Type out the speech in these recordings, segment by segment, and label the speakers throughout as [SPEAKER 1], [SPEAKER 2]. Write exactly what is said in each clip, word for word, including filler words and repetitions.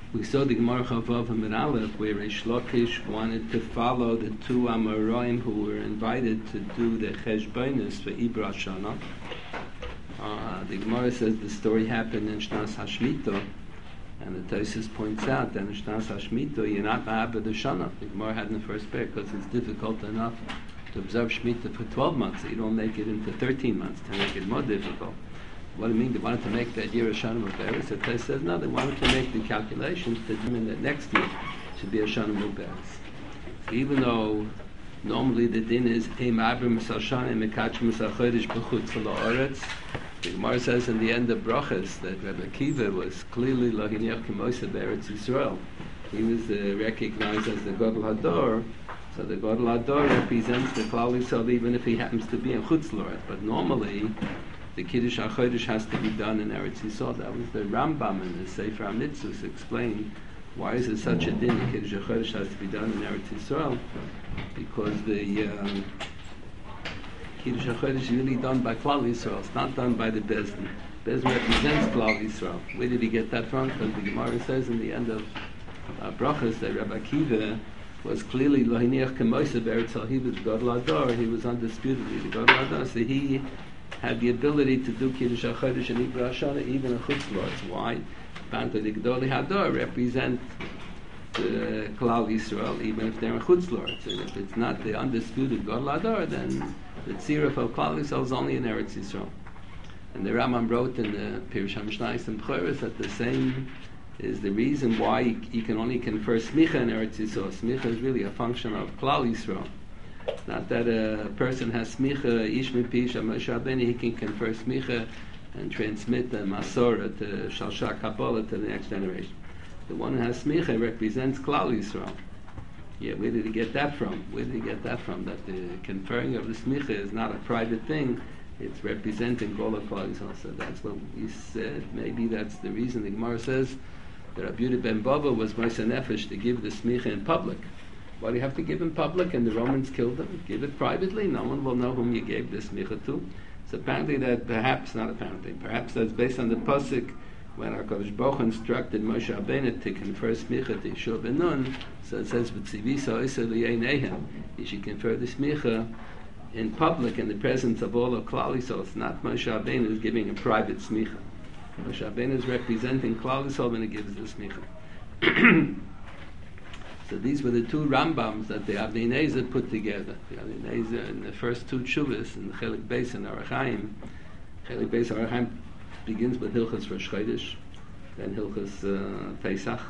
[SPEAKER 1] We saw the Gemara Chavav and Aleph where Reish Lakish wanted to follow the two Amoraim who were invited to do the Cheshbonis for Ibra Shana. Uh, the Gemara says the story happened in Shnas Hashmita, and the Tosfos points out that in Shnas Hashmita you're not Ma'abed the Shana. The Gemara had in the first pair because it's difficult enough to observe Shemitah for twelve months. So you don't make it into thirteen months to make it more difficult. What do you mean? They wanted to make that year a Shana Mubarak. So Tosfos says no, they wanted to make the calculations to determine that next year should be a Shana Mubarak. So even though normally the din is Ein Ma'abed Misal Shana Mekach Misal Chodesh B'chutz La'aretz, the Gemara says in the end of Brachas that Rabbi Akiva was clearly Lo Hiniach K'Moshe B'Eretz Yisrael. He was uh, recognized as the Gadol Hador. So the Gadol Hador represents the Klal Yisrael even if he happens to be in Chutz La'aretz. But normally the Kiddush HaChodesh has to be done in Eretz Yisrael. That was the Rambam in the Sefer HaMitzvos explained why is it such a din the Kiddush HaChodesh has to be done in Eretz Yisrael, because the um, Kiddush HaChodesh is really done by Klal Yisrael. It's not done by the Bezdin. Bezdin represents Klal Yisrael. Where did he get that from? Because the Gemara says in the end of uh, Brachas that Rabbi Akiva was clearly Lo Hiniach K'Moshe B'Eretz Yisrael. He was Gadol Hador. He was undisputedly the Gadol Hador. So he had the ability to do Kiddush HaChodesh and Ibra Shana even in Chutz La'aretz. Why? Banto the Gedolei Hador represent the Klal Yisrael even if they're in Chutz La'aretz. And if it's not the undisputed Gadol Hador, then the Tziruf of Klal Yisrael is only in Eretz Yisrael. And the Rambam wrote in the Pirush HaMishnayos and B'choros that the same is the reason why you can only confer Smicha in Eretz Yisrael. Smicha is really a function of Klal Yisrael. It's not that a person has smicha, ish mipish, Moshe Rabbeinu, he can confer smicha and transmit the Masorah to Shalsha Kabbalah to the next generation. The one who has smicha represents Klal Yisrael. Yeah, where did he get that from? Where did he get that from? That the conferring of the smicha is not a private thing, it's representing all of Klal Yisrael. So that's what he said. Maybe that's the reason the Gemara says that Rabbi Yehuda ben Bava was Moshe Nefesh to give the smicha in public. Why do you have to give in public? And the Romans killed them. Give it privately. No one will know whom you gave this smicha to. So apparently that perhaps, not apparently, perhaps that's based on the pasuk when HaKadosh Baruch Hu instructed Moshe Rabbeinu to confer smicha to Yeshua ben Nun. So it says, "V'tzivisa oisa l'yeinehem." You should confer the smicha in public in the presence of all of Klal Yisrael. It's not Moshe Rabbeinu who's giving a private smicha. Moshe Rabbeinu is representing Klal Yisrael when he gives the smicha. So these were the two Rambams that the Avnei Nezer put together. The Avnei Nezer in the first two Tshuvas, in the Chelik Beis and Orach Chaim. Chelik Beis Orach Chaim begins with Hilchos Rosh Chodesh, then Hilchos uh, Pesach.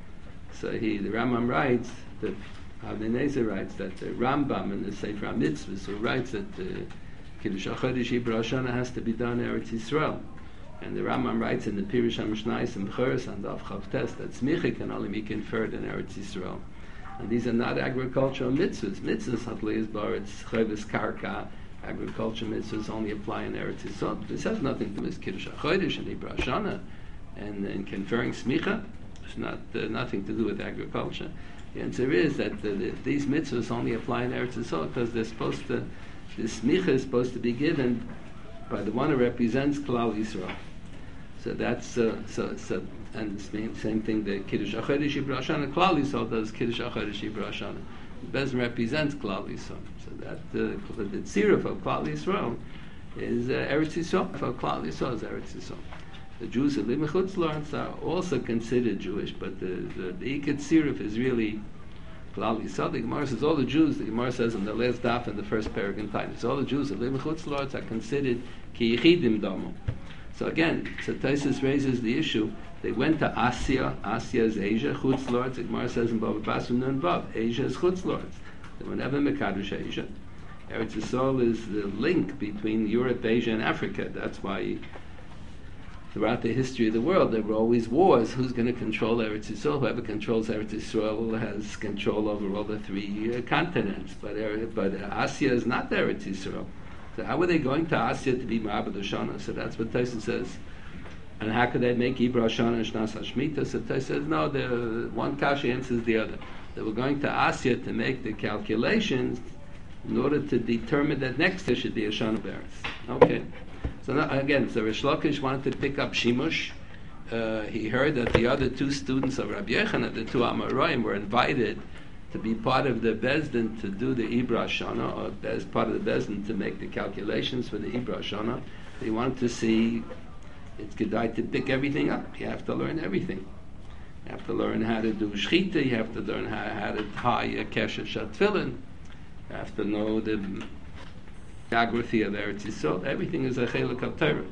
[SPEAKER 1] So he, the Rambam writes, that Avnei Nezer writes that the Rambam in the Sefer HaMitzvos who writes that the Kiddush HaChodesh Ibra Shana has to be done in Eretz Yisrael. And the Rambam writes in the Pirush HaMishnayos and B'choros and Daf Chav Tes that smicha can only be conferred in Eretz Yisrael. And these are not agricultural mitzvahs. Mitzvahs, Hatlei is bar, it's Chavis Karka. Agricultural mitzvahs only apply in Eretz Yisrael. This has nothing to do with Kiddush HaChodesh and Ibra Shana and, and conferring smicha. It's not uh, nothing to do with agriculture. The answer is that uh, the, these mitzvahs only apply in Eretz Yisrael because they're supposed to, the smicha is supposed to be given by the one who represents Klal Yisrael. So that's uh, so so and the same thing. The Kiddush HaChodesh Ibra Shana, Klal Yisrael does Kiddush HaChodesh Ibra Shana. Bezin represents Klal Yisrael. So that uh, the tziruf of Klal Yisrael is uh, Eretz Yisrael. For Klal Yisrael is Eretz Yisrael. The Jews who live in Chutz La'aretz are also considered Jewish, but the the, the Ikat tziruf is really Klal Yisrael. The Gemara says all the Jews. The Gemara says in the last daf in the first paragraph in Tainis, all the Jews who live in Chutz La'aretz are considered ki yichidim damo. So again, so Tosfos raises the issue. They went to Asya. Asya is Asia. Chutz La'aretz. The Gemara says in Bava Basra Nun Vav, Asia is Chutz La'aretz. They were never Mekadosh Asia. Eretz Yisrael is the link between Europe, Asia, and Africa. That's why throughout the history of the world there were always wars. Who's going to control Eretz Yisrael? Whoever controls Eretz Yisrael has control over all the three uh, continents. But uh, but uh, Asya is not Eretz Yisrael. So how were they going to Asya to be Ma'abed Shana? So that's what Tosfos says. And how could they make Ibra Shana and Shnas HaShmita? So Tosfos says, no, the one kasha answers the other. They were going to Asya to make the calculations in order to determine that next year should be a Shana Beretz. Okay. So now, again, so Rish Lakish wanted to pick up Shimush uh, he heard that the other two students of Rabbi Yochanan, the two Amoraim, were invited to be part of the Bezdin to do the Ibra Shana, or as part of the Bezdin to make the calculations for the Ibra Shana. They wanted to see, it's Kedai to pick everything up. You have to learn everything. You have to learn how to do Shchita, you have to learn how, how to tie a Kesher Shatfilin, you have to know the geography of Eretz Yisrael. Everything is a Chelik of Torah.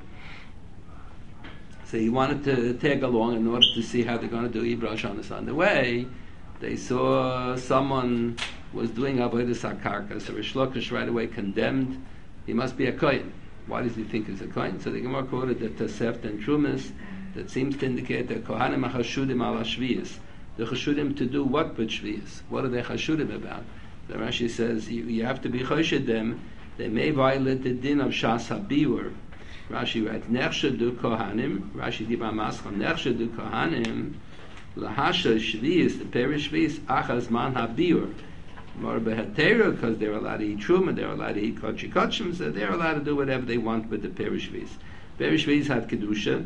[SPEAKER 1] So he wanted to tag along in order to see how they're going to do Ibra Shana. On the way, they saw someone was doing Avodas HaKarka, so Rish Lakish right away condemned, he must be a Kohen. Why does he think he's a Kohen? So the Gemara quoted the Tosefta and Trumas that seems to indicate that Kohanim HaChashudim ala Shviyas. The Chashudim to do what but Shviyas? What are they Chashudim about? The Rashi says you, you have to be Choshed them. They may violate the din of Shas HaBiur. Rashi writes, Nechshedu Kohanim, Rashi Diba Mascham, Nechshedu Kohanim, Lahasha Shviyas, the Perish Shviyas, Achaz Man HaBiur. More behatera, because they're allowed to eat truma, they're allowed to eat kochi kochim, so they're allowed to do whatever they want with the perish shvis. Perish shvis have kedusha,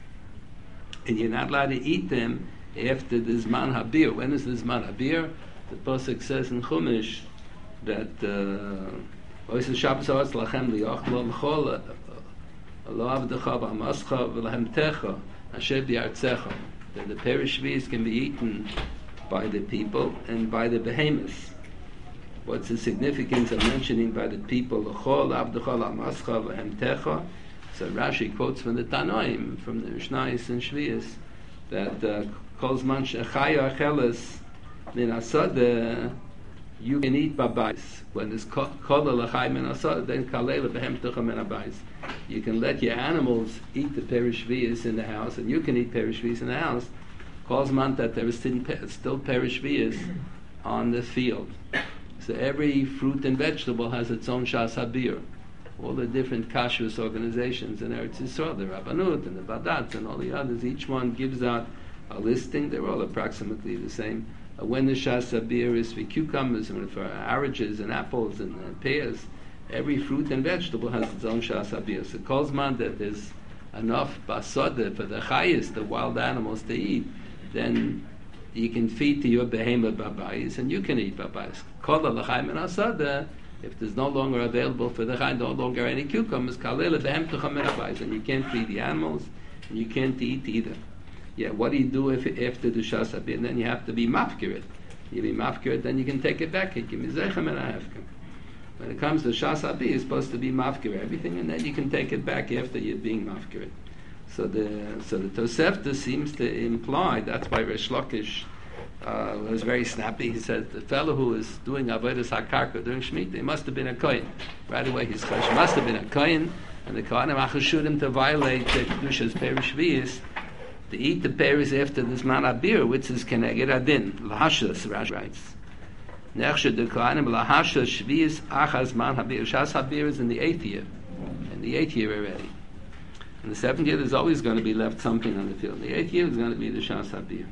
[SPEAKER 1] and you're not allowed to eat them after the zman habir. When is the zman habir? The pasuk says in Chumash that ois Shabbos ha'otz lachem liyochlo l'chol lo avdecha b'amascha v'lahem techa asher b'yartzecha. That the perish shvis can be eaten by the people and by the behemoths. What's the significance of mentioning by the people l'chol avdechol amascha v'hemtecha? So Rashi quotes from the Tanoim, from the Mishnayos and Shviyas, that kol zman shechaya acheles min asada, you can eat babais. When there's kol l'chai min asada, then kalei l'behemtecha min abayis. You can let your animals eat the perish shviyas in the house, and you can eat perish shviyas in the house. Kol zman that there is still perish shviyas on the field. So every fruit and vegetable has its own Shas Habir. All the different kashrus organizations in Eretz Yisrael, the Rabbanut and the Badat and all the others, each one gives out a listing. They're all approximately the same. Uh, when the Shas Habir is for cucumbers and for oranges and apples and uh, pears, every fruit and vegetable has its own Shas Habir. So Kolzman that there's enough basada for the chayis, the wild animals, to eat, then you can feed to your behemoth babayis, and you can eat babayis. Kol l'chaim and asada, if there's no longer available for the chaim, no longer any cucumbers, kalil behem tucham babayis, and you can't feed the animals, and you can't eat either. Yeah, what do you do if after the shas habir? Then you have to be mafkirit. You be mafkirit, then you can take it back. Give me zeichem and ahefkem. When it comes to shas habir, you're supposed to be mafkirit everything, and then you can take it back after you're being mafkirit. So the so the Tosefta seems to imply, that's why Rish Lakish uh, was very snappy. He said the fellow who is doing Avodas HaKarka during Shemitah, he must have been a Kohen. Right away he's Kohen. Must have been a Kohen, and the Kohanim Achashudim to violate the Kedusha's Perish Shviyas, to eat the Perish after this Man Abir, which is Keneged Adin. Lahashas, Rashi writes. Nechshed the Kohanim Lahashas Shviyas Achaz Man Habir. Shas Habir is in the eighth year. In the eighth year already. In the seventh year, there's always going to be left something on the field. In the eighth year, is going to be the Shas Habir.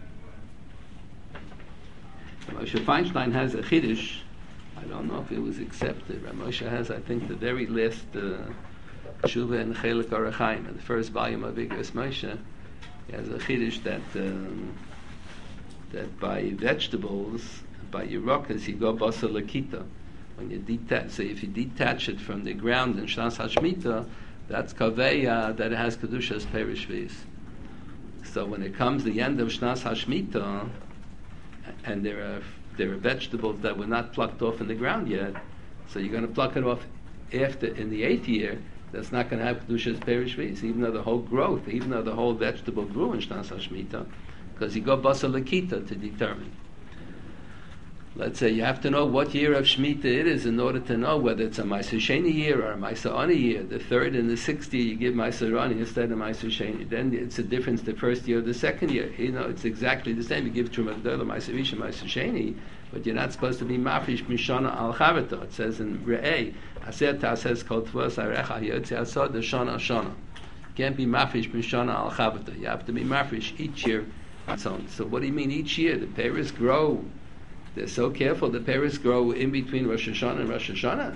[SPEAKER 1] Moshe Feinstein has a Chiddush. I don't know if it was accepted. Moshe has, I think, the very last uh, Shuvah in Chelik Orachaim, in the first volume of Igros Moshe. He has a Chiddush that um, that by vegetables, by Yerokas, you go Basa Lakita. When you detach, so if you detach it from the ground in Shas HaShmita, that's kaveya that it has kedushas perish shviyas. So when it comes the end of Shnas Hashmita, and there are there are vegetables that were not plucked off in the ground yet, so you're going to pluck it off after in the eighth year. That's not going to have kedushas perish shviyas, even though the whole growth, even though the whole vegetable grew in Shnas Hashmita, because you go basa lakita to determine. Let's say you have to know what year of Shemitah it is in order to know whether it's a Ma'aser Sheni year or a Ma'aser Ani year. The third and the sixth year you give Ma'aser Ani instead of Ma'aser Sheni. Then it's a difference the first year or the second year. You know, it's exactly the same. You give Truma Gdola, Ma'aser Rishon, Ma'aser Sheni, but you're not supposed to be Mafrish Mishana Al Chavata. It says in Re'eh, Aser Ta'ases Kol Tvos Arecha Yotzi Asod Shana Shana. You can't be Mafrish Mishana Al Chavata. You have to be Mafrish each year. So, so what do you mean each year? The pears grow. They're so careful. The pears grow in between Rosh Hashanah and Rosh Hashanah.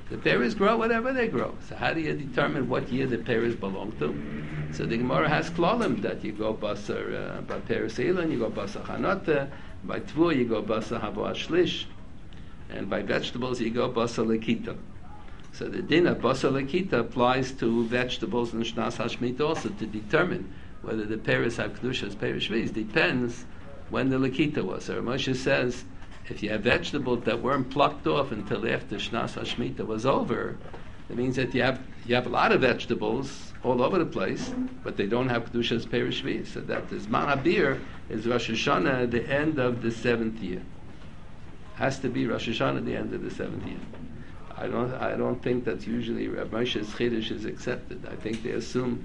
[SPEAKER 1] The pears grow whatever they grow. So how do you determine what year the pears belong to? So the Gemara has klalim that you go basar uh, by pears and you go basar chanata, by tvur you go basar havo ashlish, and by vegetables you go basar lekita. So the din of basar lekita applies to vegetables and shnas hashmita also to determine whether the pears have kedushas pears shviz. Depends when the lekita was. So Moshe says, if you have vegetables that weren't plucked off until after Shnas HaShemitah was over, it means that you have you have a lot of vegetables all over the place, but they don't have Kedushas Perush Shvi. So that the Zman HaBir is Rosh Hashanah at the end of the seventh year. Has to be Rosh Hashanah at the end of the seventh year. I don't I don't think that usually Rav Moshe's Chiddush is accepted. I think they assume,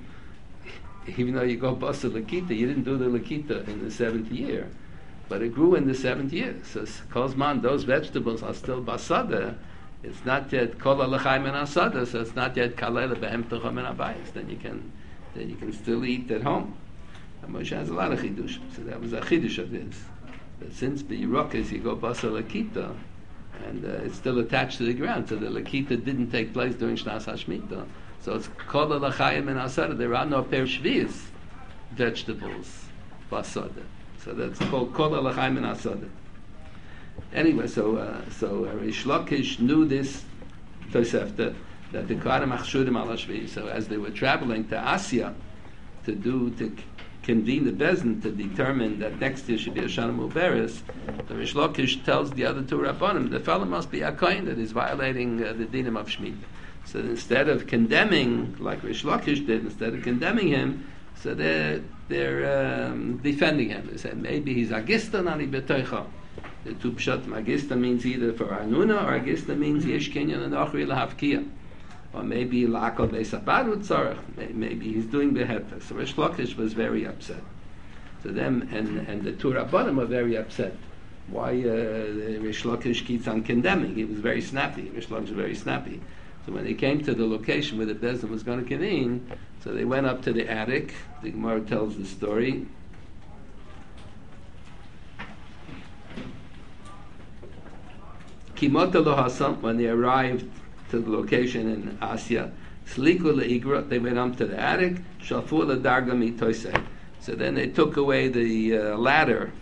[SPEAKER 1] even though you go Basa Lakita, you didn't do the Lakita in the seventh year. But it grew in the seventh year. So Kozman, those vegetables are still basada. It's not yet kol alachaim and asada, so it's not yet kalel behem tocham and abayis. Then you can, then you can still eat at home. And Moshe has a lot of chidush, so that was a chidush of his. But since the Yerokas you go basa lakita, and uh, it's still attached to the ground, so the lakita didn't take place during Shnas Hashmita. So it's kol alachaim and asada. There are no per shvius vegetables basada. So that's called Kol Alachaim and Asada. Anyway, so uh, so uh, Rish Lakish knew this Tosefta, that the Kohanim Achshudim al Hashvi. So as they were traveling to Asya to do to c- convene the Bezdin to determine that next year should be a Shana Muberes, the Rish Lakish tells the other two Rabbanim the fellow must be a kohen that is violating uh, the dinim of Shemitah. So instead of condemning like Rish Lakish did, instead of condemning him, so they're, they're um, defending him. They say maybe he's Agista Nani Betoicha. The two pshat Agista means either for Anuna or Agista means Yesh Kenyan and Ochri Lahavkia. Or maybe La'akal Beisabadu Tzarech. Maybe he's doing the Hefek. So Rish Lakish was very upset. So them and, and the two Rabbanim were very upset. Why uh, Rish Lakish keeps on condemning? He was very snappy. Rish Lakish was very snappy. So when they came to the location where the Bezdin was going to convene, so they went up to the attic. The Gemara tells the story. Kimota lo hasam, when they arrived to the location in Asya, sliku leigra, they went up to the attic. Shafu ledarga mitoisei. So then they took away the uh, ladder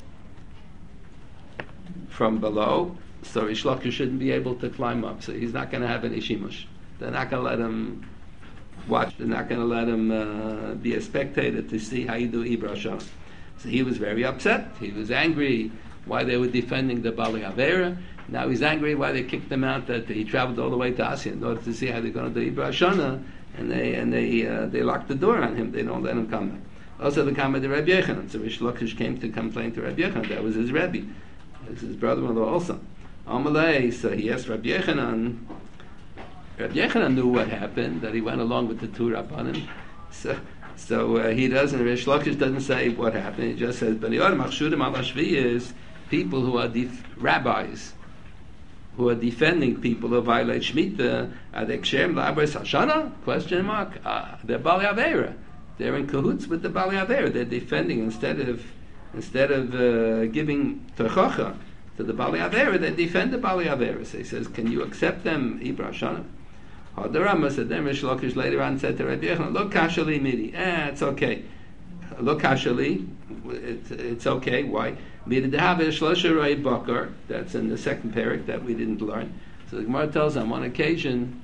[SPEAKER 1] from below. So Rish Lakish shouldn't be able to climb up. So he's not going to have any shimush. They're not going to let him watch. They're not going to let him uh, be a spectator to see how you do Ibra Shana. So he was very upset. He was angry why they were defending the Bali Avera. Now he's angry why they kicked him out. That he traveled all the way to Asya in order to see how they're going to do Ibra Shana, and they and they uh, they locked the door on him. They don't let him come back. Also, the comment of Rabbi Yechanan. So Rish Lakish came to complain to Rabbi Yechanan. That was his Rebbe. That's his brother-in-law also. Amalei, so he asked Rabbi Yechanan. Rabbi Yechanan knew what happened, that he went along with the two Rabbanim. So, so uh, he doesn't, Rish Lakish doesn't say what happened. He just says, but the Machshudim al Hashvi is people who are def- rabbis, who are defending people who violate Shemitah. Are they kshem la'abres Hashana? Question mark. Uh, they're Bali Avera. They're in cahoots with the Bali Avera. They're defending instead of instead of uh, giving Techocha to the Bali Avera, they defend the Bali Avera. So he says, can you accept them, Ibra Shana? Hadarama said, then Rish Lakish later on said to Rabbi Yechon, look kashali midi. Eh, it's okay. Look kashali, it's, it's okay. Why? Midi dehavish shlosha roi bakar. That's in the second parak that we didn't learn. So the Gemara tells on one occasion,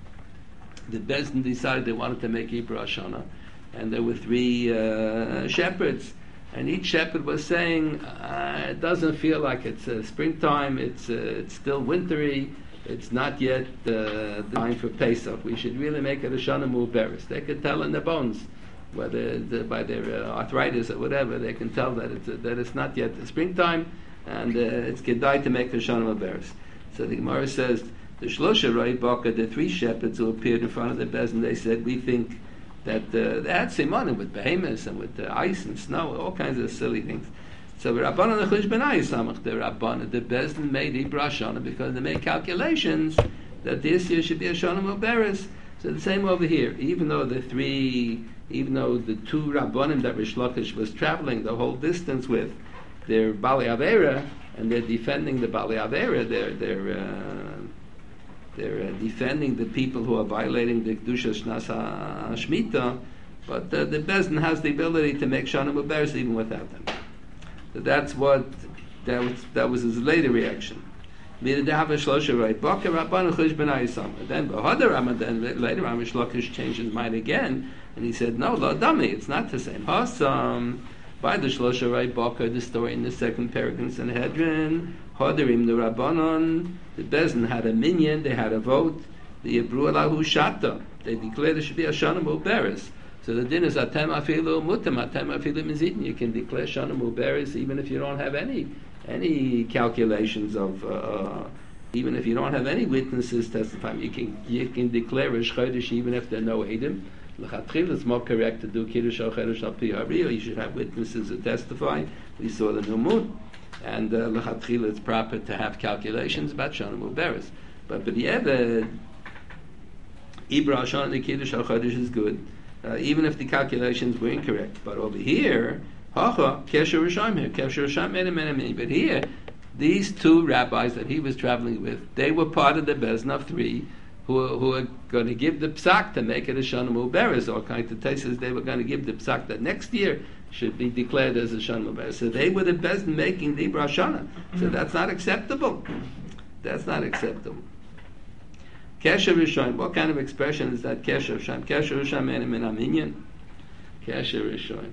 [SPEAKER 1] the Bezdin decided they wanted to make Ibra Shana, and there were three uh, shepherds. And each shepherd was saying, uh, it doesn't feel like it's uh, springtime, it's uh, it's still wintry, it's not yet uh, the time for Pesach. We should really make it a Shana Muberes. They could tell in their bones, whether the, by their uh, arthritis or whatever, they can tell that it's, uh, that it's not yet the springtime, and uh, it's Kedai to make a Shana Muberes. So the Gemara says, the Shlosha Roi Baka, the three shepherds who appeared in front of the Bezdin, they said, we think that uh, they had simonim with behemoths and with uh, ice and snow, all kinds of silly things. So the Rabbanan Nechush Benai Samach, the Rabbanan, the Bezdin made Ibra Shana because they made calculations that this year should be a Shana Muberes. So the same over here. Even though the three, even though the two Rabbanim that Rish Lakish was traveling the whole distance with, they're Bali Avera and they're defending the Bali Avera, they're they're uh, they're uh, defending the people who are violating the Kedusha Shnas HaShmita, but uh, the Bezdin has the ability to make Shana Muberes even without them. So that's what, that was, that was his later reaction. Then Bahadar Ramadan, later Amish Lakish changed his mind again, and he said, no, lo dummy, it's not the same. Hasam, by the Shlosha Rai Baka, the story in the second paragraph in Sanhedrin, Hadarim the Rabbanon, the Bezdin had a minyan, they had a vote, the Yebru Alahu Shata, they declared it should be a Shana Muberes. So the din is Atem Afilu Mutam, Atem Afilu Mizitin, you can declare Shana Muberes even if you don't have any any calculations of, uh, even if you don't have any witnesses testifying, you can you can declare a Chodesh even if there are no Eidim. L'chatchila, it's more correct to do Kiddush or Chodesh al Pi Hariyah. You should have witnesses that testify. We saw the new moon, and uh, l'chatchila, it's proper to have calculations about Shana Muberes. But but the Ibra Shana the Kiddush al Chodesh is good, uh, even if the calculations were incorrect. But over here, Hacha, Kesher Rishayim here, Kesher Rishayim, many, many, many. But here, these two rabbis that he was traveling with, they were part of the Bezdin of three who, who are going to give the psak to make it a Shana Muberes, or according to Taisus, they were going to give the psak that next year should be declared as a Shana Muberes. So they were the Bezdin making the Ibra Shana. So that's not acceptable. That's not acceptable. Kesher Rishayim, what kind of expression is that? Kesher Rishayim. Kesher Rishayim, many, many, minyan. Kesher Rishayim.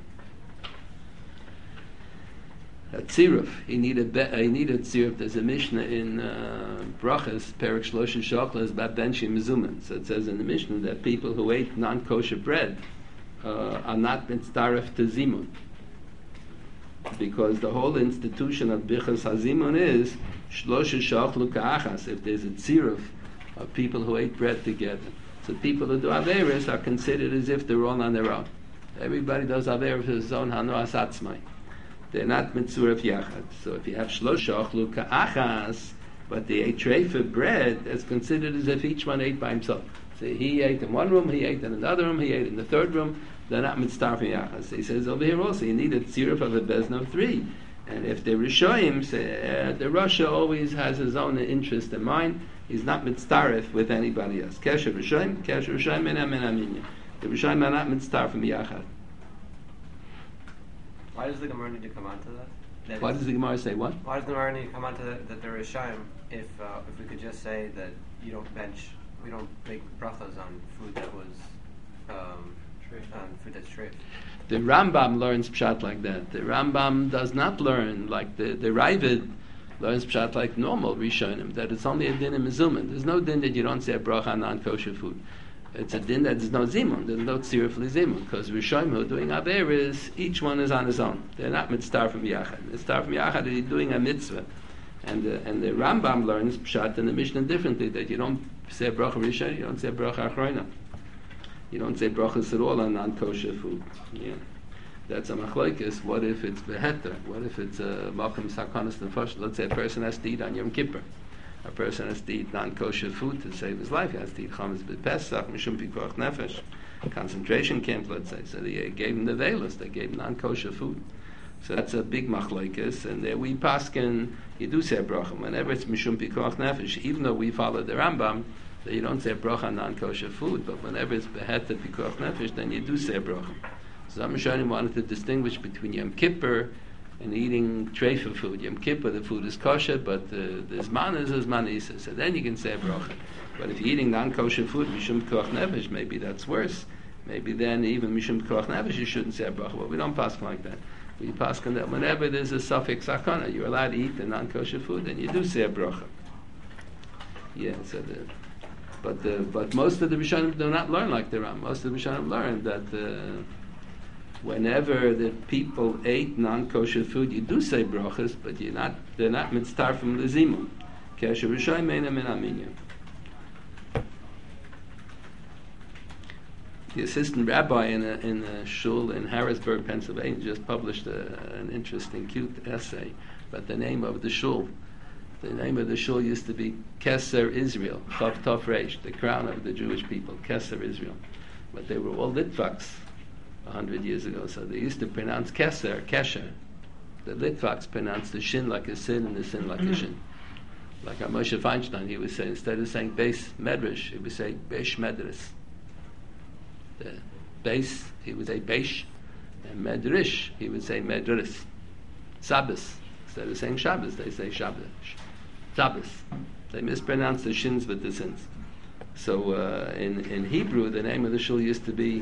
[SPEAKER 1] A tziruf, he needed be, he needed tziruf. There's a Mishnah in uh, Brachas, Perek Shlosh Shokla, is about benching mezuman. So it says in the Mishnah that people who ate non-kosher bread uh, are not mitzdaref to zimun, because the whole institution of bichas hazimun is shlosh shoklu ka'achas. If there's a tziruf of people who ate bread together, so people who do averis are considered as if they're all on their own. Everybody does averis for his own hanoas atzmai. They're not mitzuref yachad. So if you have shlosha achlu ka'achas, but they ate treifa bread, it's considered as if each one ate by himself. So he ate in one room, he ate in another room, he ate in the third room. They're not mitzarfim yachad. So he says over here also, you need a tziruf of a bezdin of three. And if they're rishoyim, say, uh, the Rasha always has his own interest in mind. He's not mitzaref with anybody else. Kesher rishoyim, kesher rishoyim, mena mena minya. The rishoyim are not mitzarfim yachad.
[SPEAKER 2] Why does the Gemara need to come on to that? that
[SPEAKER 1] Why does the Gemara say what?
[SPEAKER 2] Why does the Gemara need to come on to that, that there is Shaim if uh, if we could just say that you don't bench, we don't make brachas on food that was um, on food that's treif?
[SPEAKER 1] The Rambam learns pshat like that. The Rambam does not learn like the the Ravid learns pshat like normal Rishonim, that it's only a din in mezuman. There's no din that you don't say a bracha on non-kosher food. It's a din that there's no zimun, there's no tziruf li zimun, because Rishonim who are doing averis, each one is on his own. They're not mitzvah from yachad. Mitzvah from yachad is doing a mitzvah, and the, and the Rambam learns pshat in the Mishnah differently, that you don't say bracha rishon, you don't say bracha achrona, you don't say brachas at all on non-kosher food. Yeah, that's a machlokes. What if it's beheter? What if it's a malcham sakonis nefesh? Let's say a person has to eat on Yom Kippur. A person has to eat non-kosher food to save his life. He has to eat chametz b'Pesach, mishum pikuach nefesh, concentration camp, let's say. So they gave him the velos, they gave him non-kosher food. So that's a big machlokes, and there we paskin, you do say bracha. Whenever it's mishum pikuach nefesh, even though we follow the Rambam, that you don't say bracha on non-kosher food, but whenever it's beheter pikuach nefesh, then you do say bracha. So Zamishonim wanted to distinguish between Yom Kippur and eating treifa food. Yom Kippur, the food is kosher, but the, the zman is a zman isa. So then you can say bracha. But if you're eating non-kosher food, mishum koach nefesh, maybe that's worse. Maybe then even mishum koach nefesh, you shouldn't say bracha. But we don't pass like that. We pass on that whenever there's a suffix sakana, you're allowed to eat the non-kosher food, and you do say a bracha. Yeah. So the, but the, but most of the Rishonim do not learn like the Ram. Most of the Rishonim learn that. Uh, Whenever the people ate non-kosher food, you do say brachas, but you're not, they're not mitzvah from the zimun. Kesher rishayim meina min aminya. The assistant rabbi in a, in a shul in Harrisburg, Pennsylvania, just published a, an interesting, cute essay about the name of the shul. The name of the shul used to be Keser Israel, Chav Tov Reish, the crown of the Jewish people, Keser Israel. But they were all Litvaks a hundred years ago, so they used to pronounce Keser, Kesher. The Litvaks pronounced the shin like a sin and the sin like a shin. Like Moshe Feinstein, he would say, instead of saying Beis Medrash, he would say Beis Medris. The Beis, he would say Beis, and Medrash, he would say Medris. Shabbos, instead of saying Shabbos, they say Shabbos. Shabbos. They mispronounce the shins with the sins. So uh, in, in Hebrew, the name of the shul used to be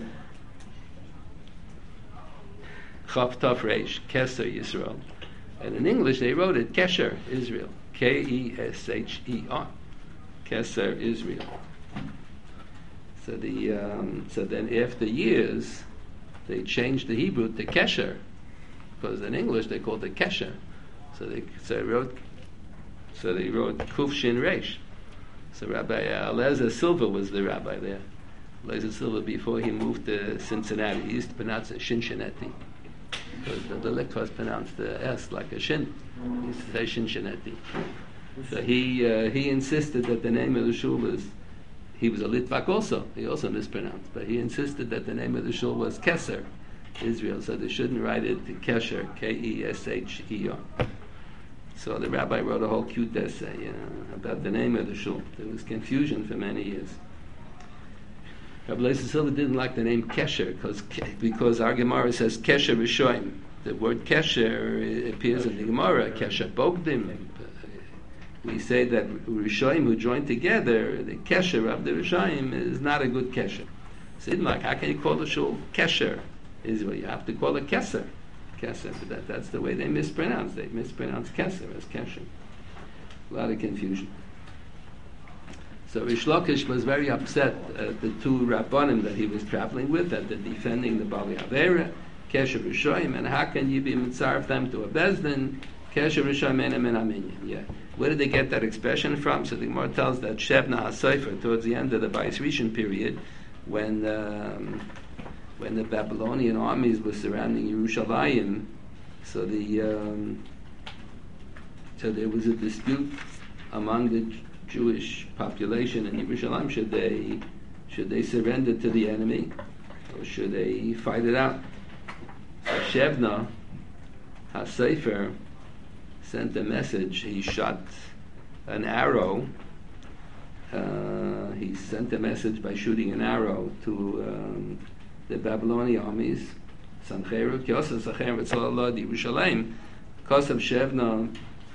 [SPEAKER 1] Chav Tav Reish, Keser Yisrael. And in English, they wrote it Kesher Israel. K E S H E R. Keser Israel. So the um, so then after years, they changed the Hebrew to Kesher, because in English they called it Kesher. So they so they wrote so they wrote Kuf Shin Reish. So Rabbi Eliezer Silva was the rabbi there. Eliezer Silva, before he moved to Cincinnati, he used to pronounce it Cincinnati, because the, the lick was pronounced the S like a shin. He used to say Cincinnati. So he uh, he insisted that the name of the shul was. He was a Litvak also. He also mispronounced, but he insisted that the name of the shul was Keser Israel. So they shouldn't write it to Kesher, K E S H E R. So the rabbi wrote a whole cute essay you know, about the name of the shul. There was confusion for many years. Rabbi Eliezer Silva didn't like the name Kesher because because our Gemara says Kesher Rishoim. The word Kesher appears in the Gemara. Kesher Bogdim. We say that Rishoim who join together, the Kesher of the Rishoim is not a good Kesher. So he didn't like, how can you call the shul Kesher Israel? You have to call it Keser. Keser, but that, that's the way they mispronounce. They mispronounce Keser as Kesher. A lot of confusion. So Rish Lakish was very upset at the two Rabbanim that he was traveling with, that they're defending the Bali Avera, Kesher Rishoim, and how can you be mitzaref them to a Bezdin, Kesher Rishoim Enem and Aminyan? Yeah. Where did they get that expression from? So the Gemara tells that Shebna HaSofer, towards the end of the Bais Rishon period, when um, when the Babylonian armies were surrounding Yerushalayim, so the um, so there was a dispute among the J- Jewish population in Yerushalayim. Should they should they surrender to the enemy, or should they fight it out? So Shebna HaSofer sent a message. He shot an arrow. Uh, he sent a message by shooting an arrow to um, the Babylonian armies. Sancheru, Kiyosef Sacher V'Tzalala Yerushalayim, Kosav Shevna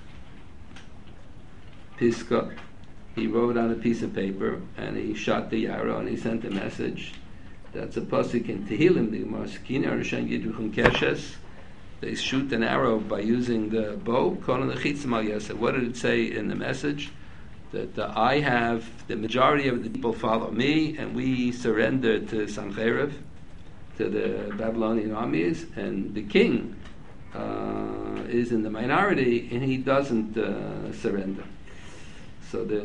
[SPEAKER 1] Piska. He wrote on a piece of paper and he shot the arrow and he sent a message. That's a pasuk in Tehillim. The Gemara Sekina Rishon Yidruchum Keshes. They shoot an arrow by using the bow. What did it say in the message? That uh, I have, the majority of the people follow me, and we surrender to Sancheiriv, to the Babylonian armies, and the king uh, is in the minority, and he doesn't uh, surrender. So the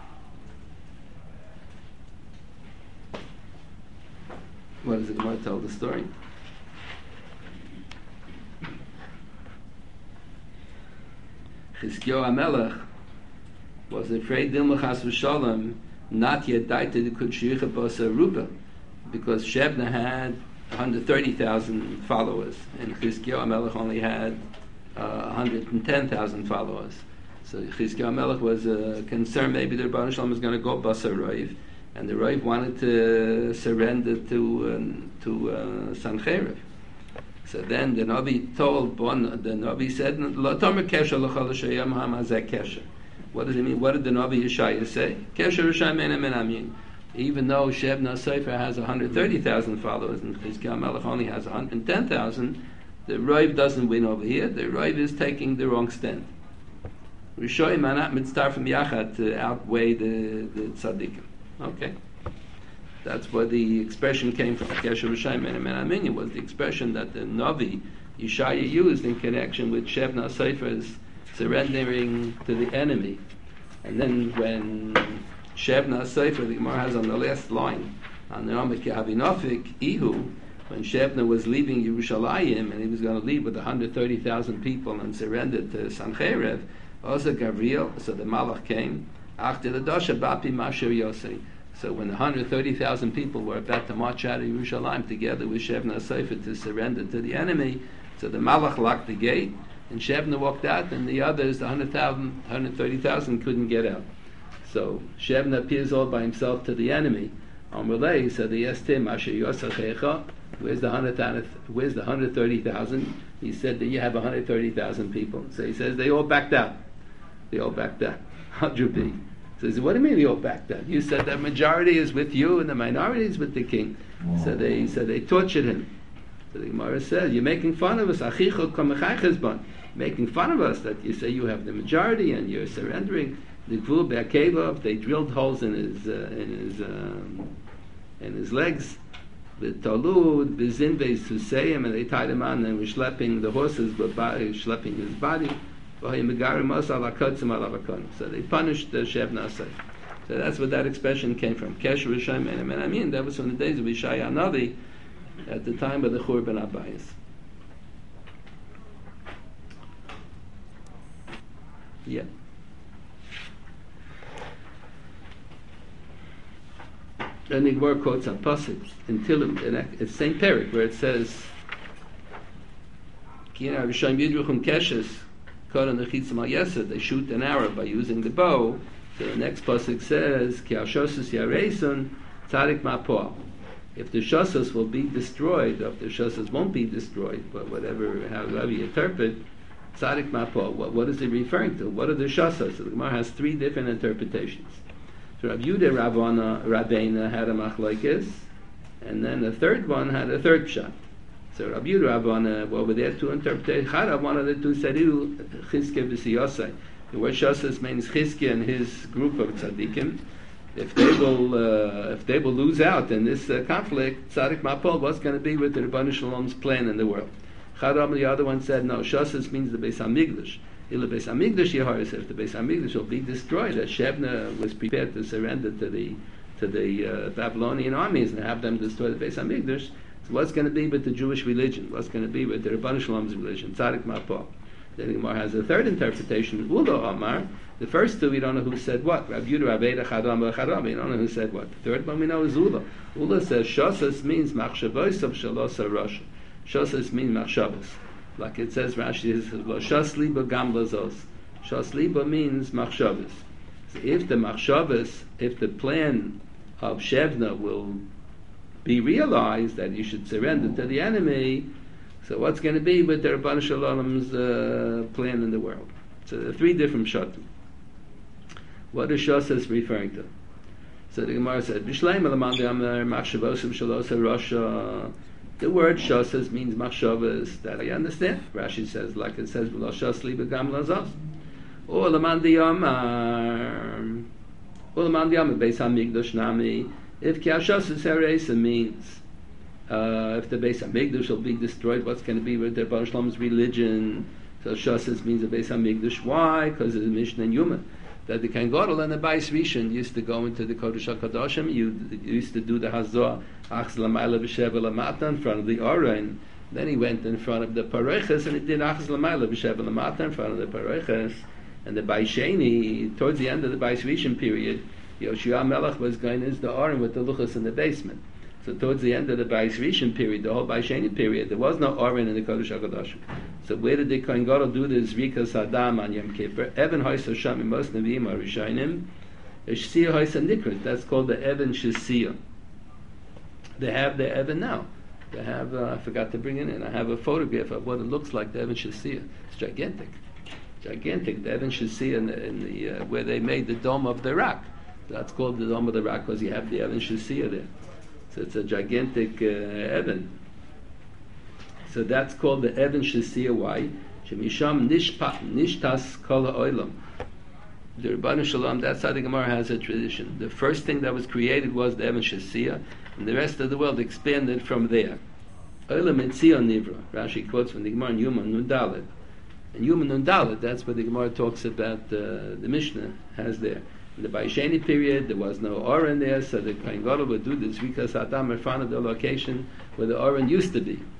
[SPEAKER 1] what does the Gemara tell the story? Chizkiyahu HaMelech was afraid Dilma Chas V'Shalom not yet died to the Kudshicha Basa Ruba, because Shebna had one hundred thirty thousand followers and Chizkiyahu HaMelech only had uh, one hundred ten thousand followers. So Chizkiyahu HaMelech was uh, concerned maybe the Rebbeinu Shalom was going to go Basa Roiv, and the Roiv wanted to surrender to um, to uh, Sancheiriv. So then the Navi told, the Navi said, what does it mean? What did the Navi Yeshaya say? Even though Shebna Sefer has one hundred thirty thousand followers and Chizkiyahu HaMelech only has one hundred ten thousand, the Roiv doesn't win over here. The Roiv is taking the wrong stand. Rishoyim are not mitzvah from Yachad to outweigh the, the tzaddikim. Okay. That's where the expression came from. Kesher Rishoyim and Aminyan was the expression that the Navi Yeshaya used in connection with Shebna Sefer's surrendering to the enemy. And then when Shebna Sefer, the Gemara has on the last line, on the Ramak Yahavinofik, Ihu, when Shebna was leaving Yerushalayim and he was going to leave with one hundred thirty thousand people and surrendered to Sancheiriv, also Gabriel, so the Malach came, after the Dosha Bapi Masher Yosei. So when one hundred thirty thousand people were about to march out of Yerushalayim together with Shebna Sefer to surrender to the enemy, so the Malach locked the gate, And Shebna walked out, and the others, the one hundred thousand, one hundred thirty thousand, couldn't get out. So Shebna appears all by himself to the enemy. Amalei, he said, "Yes, Tim, Asher Yosachecha." Where's the hundred? Where's the hundred thirty thousand? He said that you have one hundred thirty thousand people. So he says they all backed out. They all backed out. How'd you be? He says, what do you mean they all backed out? You said the majority is with you and the minority is with the king. So they so they tortured him. So the Gemara says, you're making fun of us. Making fun of us that you say you have the majority and you're surrendering. The Gvul Be'Akeva, they drilled holes in his uh, in his um, in his legs. The Talud, the Zinbe Susayim, and they tied him on and were schlepping the horses, but schlepping his body. So they punished the Shebna. So that's what that expression came from. Kesher Rishayim and I mean that was from the days of Yishaya Navi at the time of the Churban Abayis. Yeah. And the Gemara quotes a pasuk in Tilim, in it's same parak where it says, "Kina Rishayim Yidruchum Keshes." They shoot an arrow by using the bow. So the next pasuk says, "Ki Ashosus Yareison Tzadik Ma'poah." If the shosas will be destroyed, or if the shosas won't be destroyed, but whatever, however you interpret, Tzadik Ma'poah. What, what is it referring to? What are the shosas? So the Gemara has three different interpretations. So Rav Yudah Ravana Rabbeina had a machlokes, and then the third one had a third pshat. So Rav Yudah Ravana, well, were there two interpretations. Charav, one of the two said, Chizkiah v'siyosai. The word shosas means Chizkiah and his group of tzaddikim. If they will, uh, if they will lose out in this uh, conflict, Tzadik Ma'poah, what's going to be with the Rebbeinu Shalom's plan in the world? Charav, the other one said, no, shosas means the Beis Hamikdash. Il Beis Hamikdash Yehoris, if the Beis Hamikdash will be destroyed, as Shebna was prepared to surrender to the to the uh, Babylonian armies and have them destroy the Beis Hamikdash. So what's going to be with the Jewish religion? What's going to be with the Rebbeinu Shalom's religion? Tzadik Ma'poah. Then the Gemara has a third interpretation. Ulo Amar. The first two we don't know who said what. Rav Yudah Rabbeinu Chadam Chadam. We don't know who said what. The third one we know is Ulo. Ulo says Shosas means Machshavos of Shalosa Rosh. Shosas means Machshavos. Like it says, Rashi says, Shas Liba Gam Lazos. Shas Liba means Machshavos. So if the Machshavos, if the plan of Shebna will be realized that you should surrender to the enemy, so what's going to be with the Rebbeinu Shalom's uh, plan in the world? So there are three different shatim. What is Shosas referring to? So the Gemara said, B'shleim elamandi amar machshavosim shalosa rasha. The word Shosas means machshavas, that I understand. Rashi says, like it says, V'lo shos li b'gam lazos. Or elamandi amar, or elamandi amar beis hamikdash nami. If ki hashosas haresa means, uh, if the Beis Hamikdash will be destroyed, what's going to be with the Rebbeinu Shalom's religion? So Shosas means the Beis Hamikdash. Why? Because of the Mishnah and Yuma. That the Kohen Gadol and the Bais Rishon used to go into the Kodesh HaKadoshim. You, you used to do the Hazor Achz Lamayla B'Sheva Lamata in front of the Oren. Then he went in front of the Pareches and he did Achz Lamayla B'Sheva Lamata in front of the Pareches. And the Bais Sheni, towards the end of the Bais Rishon period, Yoshua Melech was going into the Oren with the Luchas in the basement. So towards the end of the Bais Rishon period, the whole Bais Sheni period, there was no Oren in the Kodesh HaKadoshim. So where did the Kohen Gadol do the Zrika Saddam on Yom Kippur? Evan Hoysa Sham Mos Nevi'im Arishayim. Shia Hoysa Nikrit. That's called the Evan Shisia. They have the Evan now. They have. Uh, I forgot to bring it in. I have a photograph of what it looks like. The Evan Shisia. It's gigantic, gigantic. The Evan Shisia in the, in the uh, where they made the Dome of the Rock. That's called the Dome of the Rock because you have the Evan Shisia there. So it's a gigantic uh, Evan. So that's called the Evan Shisia. Why? Shemisham nishtas kol ha'olam. The Rebbeinu Shalom, that's how the Gemara has a tradition. The first thing that was created was the Evan Shisia, and the rest of the world expanded from there. Olam etzion nivra. Rashi quotes from the Gemara in Yuma Nun Dalet. And Yuma Nun Dalet, that's what the Gemara talks about. Uh, the Mishnah has there. In the Bais Sheni period, there was no Oren there, so the Kohen Gadol would do the Zrika Saddam in front of the location where the Oren used to be.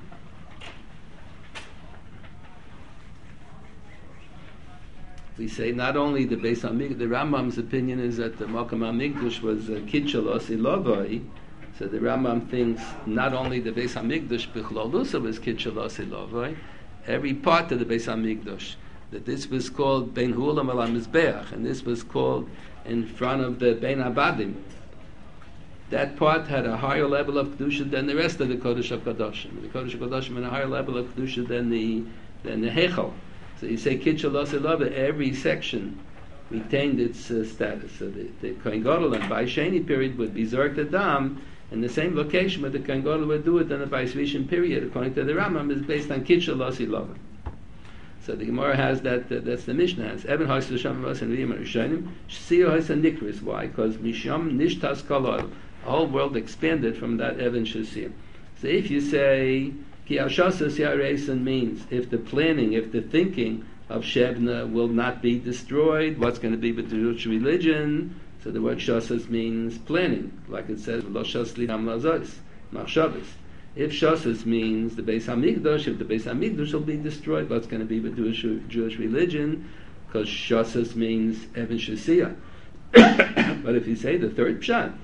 [SPEAKER 1] We say not only the Beis Hamikdash, the Rambam's opinion is that the Makom HaMikdash was Kitchelos Ilovoi, so the Rambam thinks not only the Beis Hamikdash Bichlolusa was Kitchelos Ilovoi, every part of the Beis Hamikdash. That this was called Ben Hulam Al Mizbeach, and this was called in front of the Ben Abadim. That part had a higher level of kedusha than the rest of the Kodesh HaKadoshim. The Kodesh HaKadoshim had a higher level of kedusha than the than the Heichal. So you say Kitchel Losei, every section retained its uh, status. So the, the Kohen Gadol and Bai Sheni period would be Zork Adam in the same location where the Kohen Gadol would do it in the Bai Rishon period, according to the Rambam, is based on Kitchel Losei Lava. So the Gemara has that, uh, that's the Mishnah has. Eben Hoysa Sham Vas and Riyam Rishonim, Shio Hoysa Nikris. Why? Because Misham Nishtas Kolol. The whole world expanded from that Even Shasir. So if you say Ki Ashasas Yaresan means if the planning, if the thinking of Shebna will not be destroyed, what's going to be with the Jewish religion? So the word Shasas means planning, like it says Lo Shas Lidam Lazos, Machshavas. If Shasas means the Beis Hamikdash, if the Beis Hamikdash will be destroyed, what's going to be with Jewish, Jewish religion? Because Shasas means Even Shasiyah. But if you say the third pshat,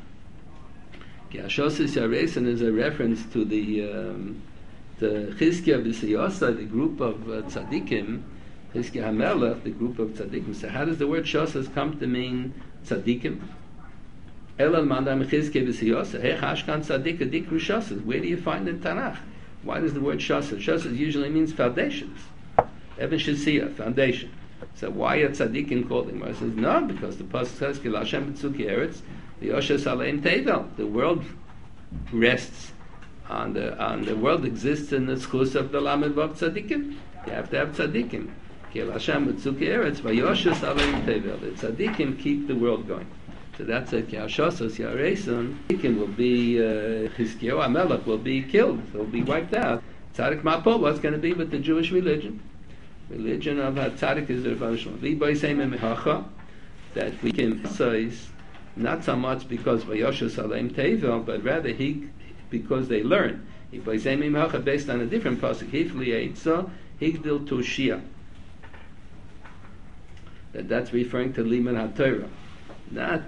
[SPEAKER 1] Shasas Yaresan is a reference to the um, the Chizkiah V'Siyosa, the group of uh, tzaddikim, Chizkiah HaMelech, the group of tzaddikim. So how does the word Shasas come to mean tzaddikim? Elal Mandam Chizkiah V'Siyosa, Hech Ashkan Tzaddik Adikru Shasas. Where do you find in Tanakh? Why does the word Shasas? Shasas usually means foundations. Even Shasiyah, foundation. So why are tzaddikim called him? He says, no, because the Pasuk says, Ki Lashem B'Tzuki Eretz, V'Yoshes Aleim Tevel. The world rests on the on the world exists in the schus of the Lamed Vav Tzaddikim. You have to have tzaddikim. Ki Lashem B'Tzuki Eretz, V'Yoshes Aleim Tevel. The tzaddikim keep the world going. So that's it. Ki Hashasas Yareson, tzaddikim will be Chizkiyahu HaMelech will be killed. They'll be wiped out. Tzaddik Mapol, what's going to be with the Jewish religion? Religion of Tzaddik is the Rebbeinu Shalom. We by saying mehacha that we can emphasize not so much because Vayoshes Aleim Tevel, but rather he because they learn. He by saying mehacha based on a different pasuk. Hifli Eitza Higdil Tushia. That that's referring to Liman HaTorah. Not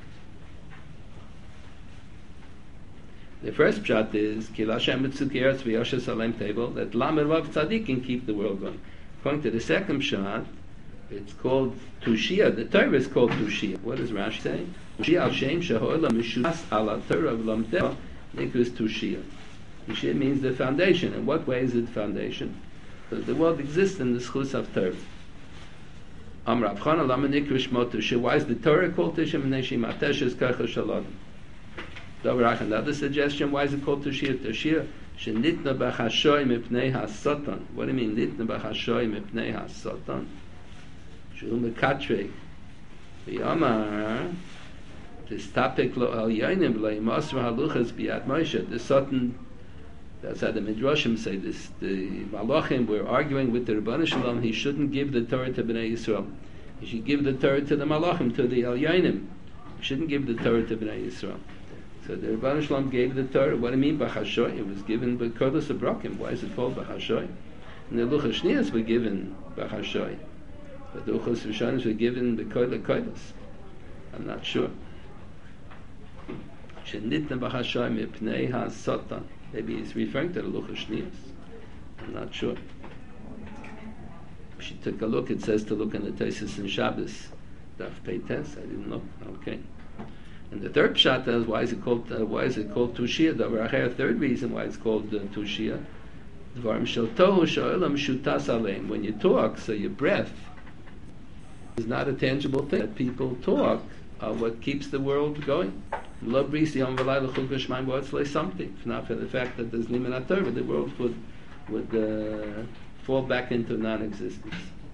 [SPEAKER 1] the first pshat is Ki Lashem B'Tzuki Eretz V'Yoshes Aleim Tevel, that Lamed Vav Tzaddikim keep the world going. According to the second pshat, it's called Tushia. The Torah is called Tushia. What does Rashi say? Tushia al Shem Shehola Mishutas ala Torah v'Lamteva Nikras Tushia. Tushia means the foundation. In what way is it the foundation? Because the world exists in the schus of Torah. Am Rav Chana Lama Nikras Shmo Tushia. Why is the Torah called Tushia? Mnei Matesh Karcha Shalom. Another suggestion, why is it called Tushia? Tushia Shenitna b'chashoy mipnei ha-satan. What do you mean, nitna b'chashoy mipnei ha-satan? Shu mekatrei v'yamar tistapik lo al yonim v'leimasru haluchas b'yad Moshe. The Satan, that's how the Midrashim say this, the Malachim were arguing with the Rebbeinu Shalom, he shouldn't give the Torah to Bnei Yisrael. He should give the Torah to the Malachim, to the al yonim. He shouldn't give the Torah to Bnei Yisrael. So the Rebbeinu Shalom gave the Torah. What do you mean b'chashoy? It was given by Kodesh Abrakim. Why is it called b'chashoy? And the Luchas Shniyas were given b'chashoy, but the Luchas Rishonos were given b'kodesh kodesh. I'm not sure. Shenitna b'chashoy mipnei ha-satan. Maybe he's referring to the Luchas Shniyas. I'm not sure. She took a look. It says to look in the Taisus and Shabbos. Daf Peites. I didn't know. Okay. And the third pshat is why is it called uh, why is it called Tushia? The third reason why it's called uh, Tushia. When you talk, so your breath is not a tangible thing. That people talk are what keeps the world going. If not for the fact that there's Liman HaTorah, the world would would uh, fall back into non-existence.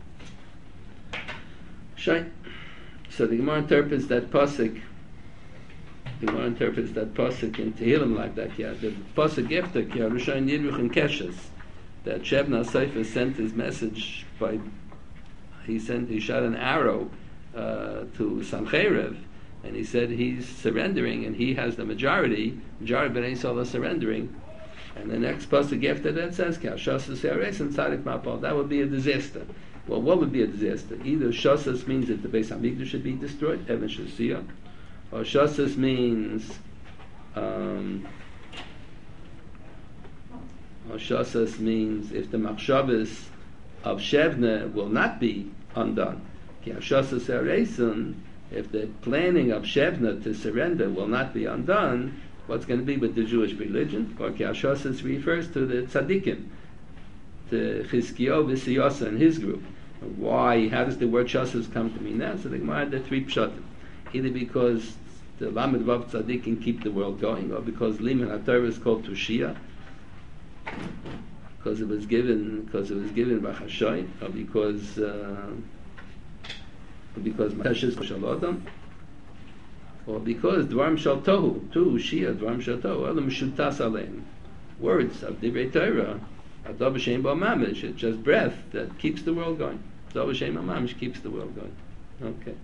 [SPEAKER 1] Shine. So the Gemara interprets that pasuk. The Gemara interprets that pasuk in Tehillim like that. Yeah, the pasuk after Ki Harushayin Yidruch and Keshes, that Shebna Sefer sent his message by he sent he shot an arrow uh, to Sancheiriv, and he said he's surrendering and he has the majority. Majority of Bnei Yisrael are surrendering. And the next pasuk after that says Ki Hashasas Yares and Tzadik Mapal. That would be a disaster. Well, what would be a disaster? Either Shasas means that the Beis Hamikdash should be destroyed, Even Shasiyah. Or Shasas means um, Shasas means if the machshavas of Shevna will not be undone. Shasas Ereison, if the planning of Shevna to surrender will not be undone, what's going to be with the Jewish religion? Or Shasas refers to the tzaddikim, to Chizkiyahu V'Siyasa and his group. Why? How does the word Shasas come to me now? So the Gemara had the three pshatim. Either because the Lamed Vav tzaddikim keep the world going, or because Liman HaTorah is called Tushia, because it was given, because it was given by Hashoy, or because uh, or because Mashas Shalodam, or because Dvarim Shal Tohu, Tu Shia Dvarim Shal Tohu, Elam Shutas Aleim, words of Divrei Torah, Adav Shem Ba Mamish, it's just breath that keeps the world going. Adav Shem Ba Mamish keeps the world going. Okay.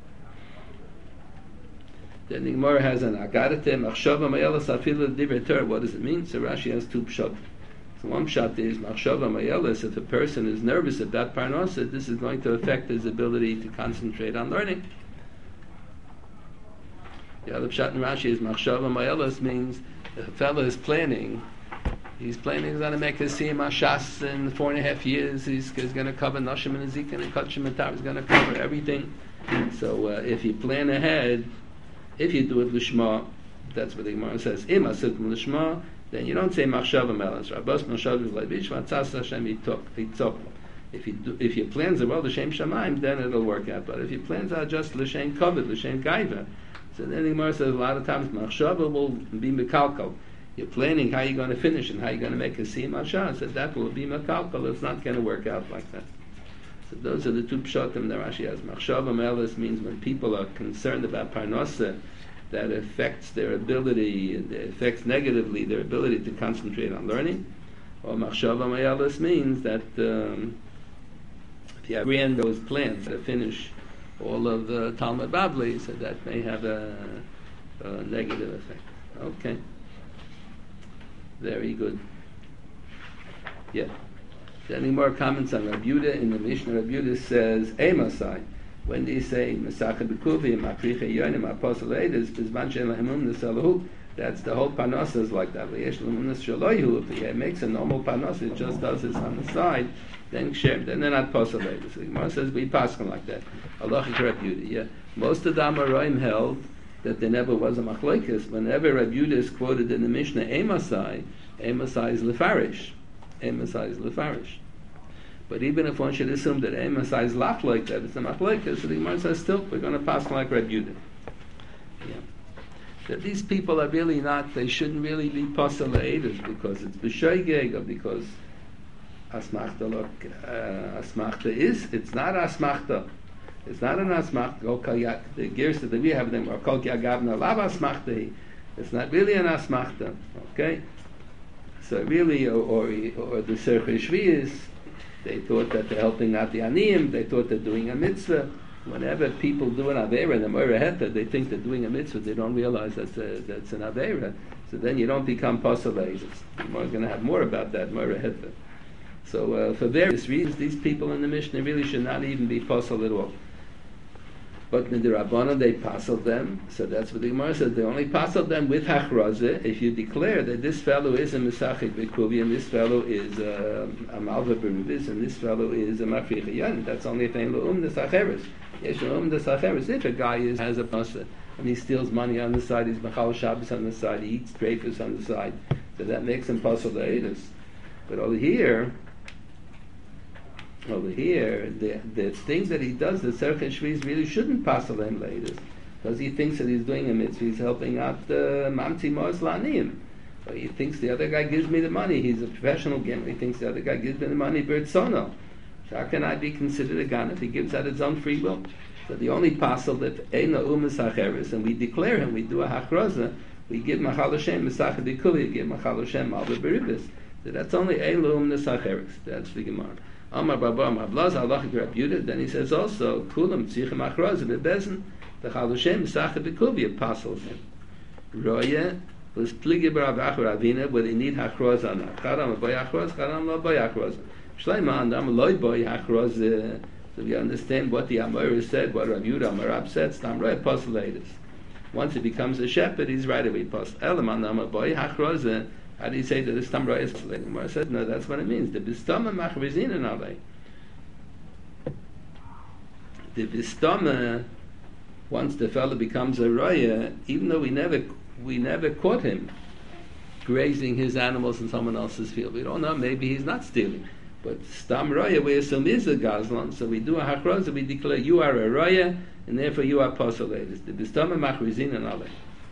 [SPEAKER 1] Then the Gemara has an Agadate Machshava Mayelas Afilu Divrei Torah. What does it mean? So Rashi has two pshat. So one pshat is Machshava Mayelas. If a person is nervous about Parnasa, this is going to affect his ability to concentrate on learning. The other pshat in Rashi is Machshava Mayelas means if a fellow is planning, he's planning he's going to make his siyum hashas in four and a half years. He's, he's going to cover Nashim and Ezekiel and Kachim and Tar. He's going to cover everything. So uh, if you plan ahead, if you do it lishma, that's what the Gemara says. Im asikum lishma, then you don't say machshava melas. Rabbos machshava leibish vatzas Hashem yitzok. If you do, if your plans are well l'shem shamayim, then it'll work out. But if your plans are just l'shem kavod, l'shem gaiva, so then the Gemara says a lot of times machshava will be mekalkal. You're planning how you're going to finish and how you're going to make a siyum hashas, so that will be mekalkal. It's not going to work out like that. So those are the two pshatim that Rashi has. Machshava melas means when people are concerned about parnasa, that affects their ability, it affects negatively their ability to concentrate on learning. Or machshava melas means that um, if you have grandiose plans to finish all of the Talmud Bavli, so that may have a, a negative effect. Okay. Very good. Yeah. Any more comments on Rabbi Yehuda? In the Mishnah, Rabbi Yehuda says, Emasai, when they say, Mesachet B'Kuvi, Mapriche Yonim, Apostle Eides, Bizman Shein Lahemum Nesalahu, that's the whole panos is like that. V'yesh Lahemum Nesaloyu, if he makes a normal panos, it just does this on the side, then Kshem, then they're not Apostle Eides. The Gemara says, we pass them like that. Allah is Rabbi Yehuda. Yeah. Most of the Amoraim held that there never was a machlokes. Whenever Rabbi Yehuda is quoted in the Mishnah, Emasai, Emasai is Lefarish. Emasai is Lefarish. But even if one should assume that Emasai is laf like that, it's a machlokes, so the Gemara says still we're going to pass like Rabbi Yehuda. Yeah. That these people are really not, they shouldn't really be pasal le'edus because it's b'shoigeg or because asmachta look, uh, asmachta is, it's not asmachta. It's not an asmachta. The gears that we have them are kol kiagavna lav asmachta. It's not really an asmachta. Okay? So really, or, or, or the Serchei Shviyis, they thought that they're helping out the aniyim, they thought they're doing a mitzvah. Whenever people do an avera, the moira heta, they think they're doing a mitzvah, they don't realize that's, a, that's an avera. So then you don't become pasal. We're going to have more about that, moira heta. So uh, for various reasons, these people in the Mishnah really should not even be pasal at all. But in the Rabbanan, they pasal them. So that's what the Gemara says. They only pasal them with hachrazeh. If you declare that this fellow is a Mesachik B'Kuvi, and this fellow is uh, a Malva Berubis, and this fellow is a Mafrich Yan, that's only if ein lo'um desacheres. Yes, lo'um desacheres. If a guy is, has a pasal, and he steals money on the side, he's Machal Shabbos on the side, he eats dreyfus on the side, so that makes him pasal le'edus. But over here, Over here, the the things that he does, the Serchei Shviyis really shouldn't pass on him later, because he thinks that he's doing a mitzvah, he's helping out the Mamti Mos La'aniyim. Or he thinks the other guy gives me the money, he's a professional gamer, he thinks the other guy gives me the money, B'Ritzono. So how can I be considered a gan if he gives out his own free will? So the only passel that Eina Umas Hacheres, and we declare him, we do a Hachroza, we give Machal Hashem Mesachah B'Kuli, we give Machal Hashem Malva Beribis. So that's only Eina Umas Hacheres. That's the Gemara. Amar Baba Amar Blaza Allah Rabbi Yehuda. Then he says also Kulam Tzichim Achroz Bebezin the Chalushem Mesachah B'Kuvi apostles him. Roya was Pligi Barav Achor Avina where they need Hachroz on that. Charam Boy Hachroz, Charam Lo Boy Hachroz. Shleima and Am Loy Boy Hachroz. So we understand what the Amor said, what Rabbi Yehuda Amarab said. Stam Roy Apostle Once he becomes a shepherd, he's right away apostle. Elam and Am Boy Hachroz How do you say that the Stam Roya is pasalated? The Gemara said, no, that's what it means. The Bistama machrizin and alei. The Bistama, once the fellow becomes a Roya, even though we never we never caught him grazing his animals in someone else's field, we don't know, maybe he's not stealing. But Stam Roya, we assume is a Gazlan, so we do a Hachroza, we declare you are a Roya, and therefore you are pasalated. The Bistama machrizin and alei.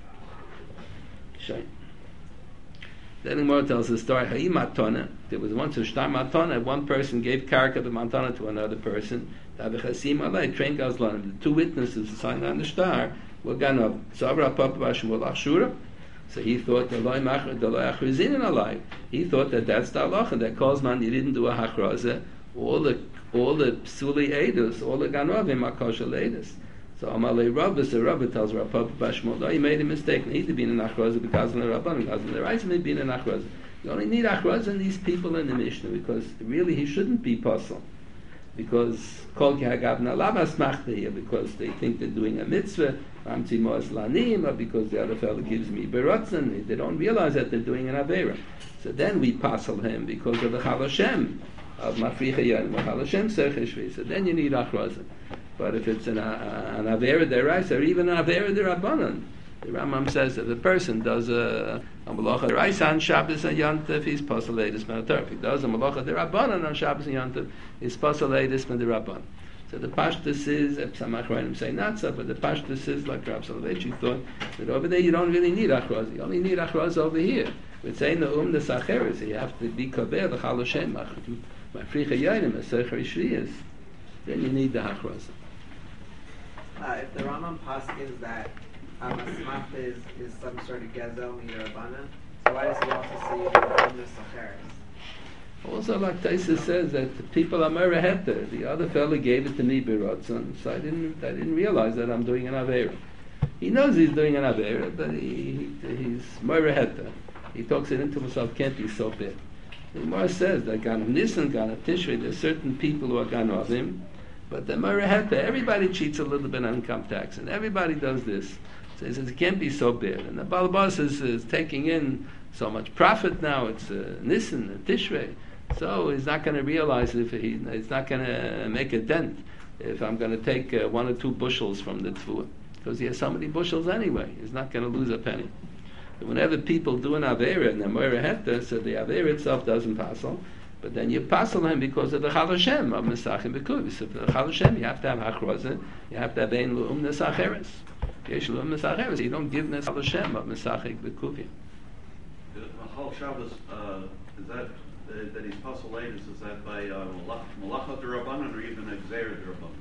[SPEAKER 1] Shame. Then the Gemara tells the story. Ha'i matana. There was once a shtar matana. One person gave karka the matana to another person. Train Gazlan. The two witnesses signed on the shtar were ganov. Savra papa bashmul achshura. So he thought the loy mach the loy achrizin alai. He thought that that's the halacha that calls man you didn't do a hachraza. All the all the psuli edus, all the ganovim are kosher edus. So Amalei Rabbah, so Rabbah tells Rav Papa Bashmol, no, he made a mistake. He had been in Achraza because of the Rabban, because of the Reis, may be in Achraza. You only need Achraza in these people in the Mishnah, because really he shouldn't be puzzled. Because Kol Ki Hagavna Lavas Machta here, because they think they're doing a mitzvah, Ramti Moaz Lanim, or because the other fellow gives me Berotzen, they don't realize that they're doing an Avera. So then we puzzle him because of the Chal Hashem, of Mafricha Yanim, Chal Hashem Sercheshvi. So then you need Achraza. But if it's an, uh, an Avera Deraisa, or even an Avera Derabanan, the Rambam says that the person does a, a Malacha Deraisa on Shabbos and Yantav, he's Pasalatus Manatar. If he does a Malacha Derabanan on Shabbos and Yantav, he's Pasalatus Manaraban. So the Pashtus is, Samach Rainim say not so, but the Pashtus is, like Rav Soloveitchik thought, that over there you don't really need Achraz. You only need Achraz over here. We're saying the Um the Sacheres, you have to be Kaver, the Chal Hashem, Mafricha Yainim, a Secher Shriyas. Then you need the Achraz.
[SPEAKER 3] Uh, if the Rambam paskins that um, a smach is, is some sort of gezel midrabanan, so why does he also say from the sacheres?
[SPEAKER 1] Also, like Taisa says that the people are meraheta. The other fellow gave it to me beratzon, so I didn't I didn't realize that I'm doing an avera. He knows he's doing an avera, but he, he he's meraheta. He talks it into himself. Can't be so bad. The Gemara says that Ganav Nisan, Ganav Tishrei, there's certain people who are Ganavim. But the Meraheta, everybody cheats a little bit on income tax, and everybody does this. So he says it can't be so bad. And the Balabas is, is taking in so much profit now. It's uh, Nisan and Tishrei, so he's not going to realize if he, he's not going to make a dent if I'm going to take uh, one or two bushels from the tefua, because he has so many bushels anyway. He's not going to lose a penny. But whenever people do an avera and the Meraheta, so the avera itself doesn't pass on. But then you passel him because of the Chal Hashem of Mesachim Bekuvis. So for the Chal Hashem, you have to have Hachroza, you have to have Ein Lu'um Nesacheres. Yesh Lu'um Nesacheres. You don't give Nes Chal Hashem of Mesachim Bekuvia.
[SPEAKER 4] The Chal Shabbos, uh, is that, uh, that he's pasalated, is that by uh, Malacha D'Rabbanan or even Exer D'Rabbanan?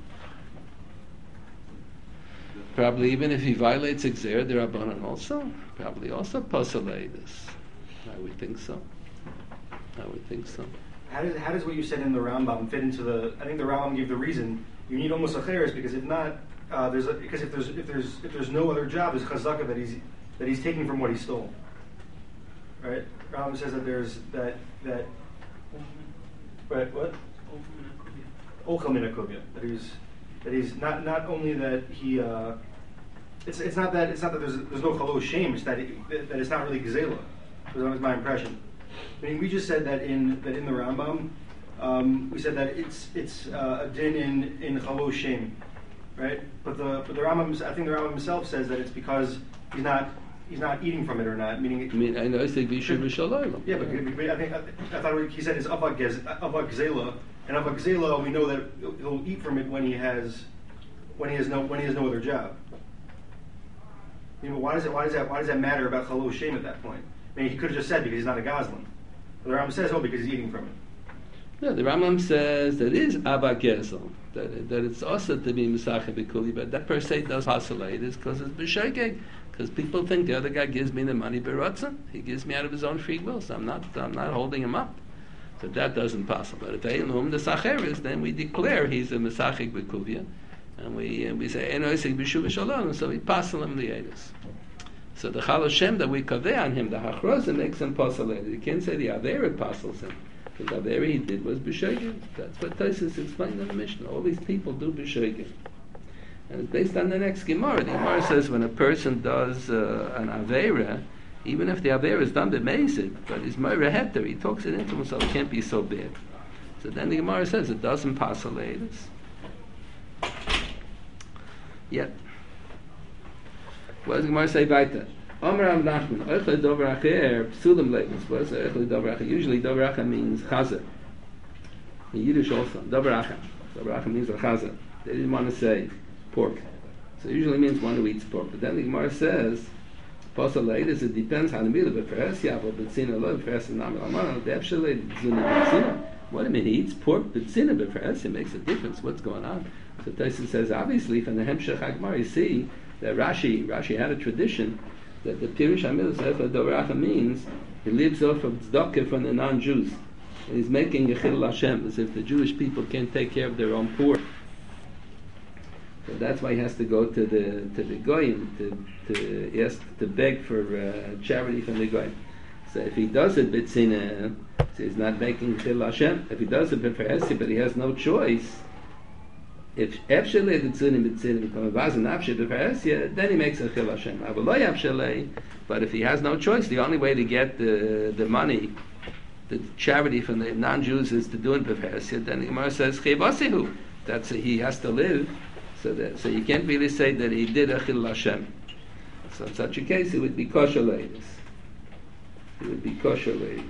[SPEAKER 1] Probably even if he violates Exer D'Rabbanan also, probably also pasalated. I would think so. I would think so.
[SPEAKER 5] How does, how does what you said in the Rambam fit into the? I think the Rambam gave the reason you need almost acheres, because if not, uh, there's a, because if there's if there's if there's no other job, there's chazaka that he's that he's taking from what he stole. Right? Rambam says that there's that that. Right? What? Ochel min hakuvia. That he's that he's not not only that he. Uh, it's it's not that it's not that there's there's no chalo shame. It's that it, that it's not really gezela. That was my impression. I mean, we just said that in that in the Rambam, um, we said that it's it's uh, a din in in chalo shem, right? But the but the Rambam, I think the Rambam himself says that it's because he's not he's not eating from it or not. Meaning,
[SPEAKER 1] I mean, I know it's the Vishu B'Shalom.
[SPEAKER 5] Yeah, but, but I think I, I thought he said it's avak gzela, and avak gzela we know that he'll eat from it when he has when he has no when he has no other job. You know, why does it why does that why does that matter about chalo shem at that point? I mean, he could have just said because he's not a Gazlan. But the Rambam says, oh, because he's eating from it.
[SPEAKER 1] No, the Rambam says that it is Abba Gezel, that, that it's also to be Mesachim B'Kuli, but that per se does hasalate is because it's B'Shegeg, because people think the other guy gives me the money B'Rotzen, he gives me out of his own free will, so I'm not I'm not holding him up. So that doesn't pass. But if Eilum the Sacheres, then we declare he's a Mesachim B'Kuvia, and we and we say Eno Esek B'Shuv Shalom, so we pass him the Eidos. So the Chal Hashem that we kaveh on him, the Hachroza makes him pasalated. You can't say the Avera pasals him, because the Avera he did was b'shegin. That's what Tosfos explained in the Mishnah. All these people do b'shegin, and it's based on the next Gemara. The Gemara says when a person does uh, an Avera, Even if the Aver is done b'meisid, but he's Meira Heter, he talks it into himself, it can't be so bad. So then the Gemara says it doesn't pass a latest. Yet. What does the Gemara say weiter? Omer Rav Nachman, Oichle Dover Acher, Psulim Leibus. What is Oichle Dover Acher? Usually Dover Acher means Chazer. In Yiddish also, Dover Acher. Dover Acher means a Chazer. They didn't want to say pork. So it usually means one who eats pork. But then the Gemara says, Pasal Leibus, it depends how the middle, but for Hes Yavel, B'tzina Lo, for Hes Nam Almana, Debshele, Zuna B'tzina. What do you mean? He eats pork, B'tzina, but for Hes, it makes a difference. What's going on? So Tyson says, obviously, from the Hemshech HaGemara, you see that Rashi, Rashi had a tradition that the Pirush HaMilah Sefer Doracha means he lives off of tzedakah from the non-Jews. And he's making a chilul Hashem, as if the Jewish people can't take care of their own poor. So that's why he has to go to the to the goyim to to he has to beg for uh, charity from the goyim. So if he does it b'tzina, so he's not making chilul Hashem. If he does it b'ferhesi, but he has no choice. If Efshelei the tzunim b'tzinim become a vazan Efshe b'ferhesi, then he makes a chilul Hashem. Avaloi Efshelei, but if he has no choice, the only way to get the the money, the charity from the non-Jews is to do it b'ferhesi. Then the Gemara says chiyavasihu. That's a, he has to live. So that, so you can't really say that he did a chilul Hashem. So in such a case, it would be kosher ladies. It would be kosher ladies.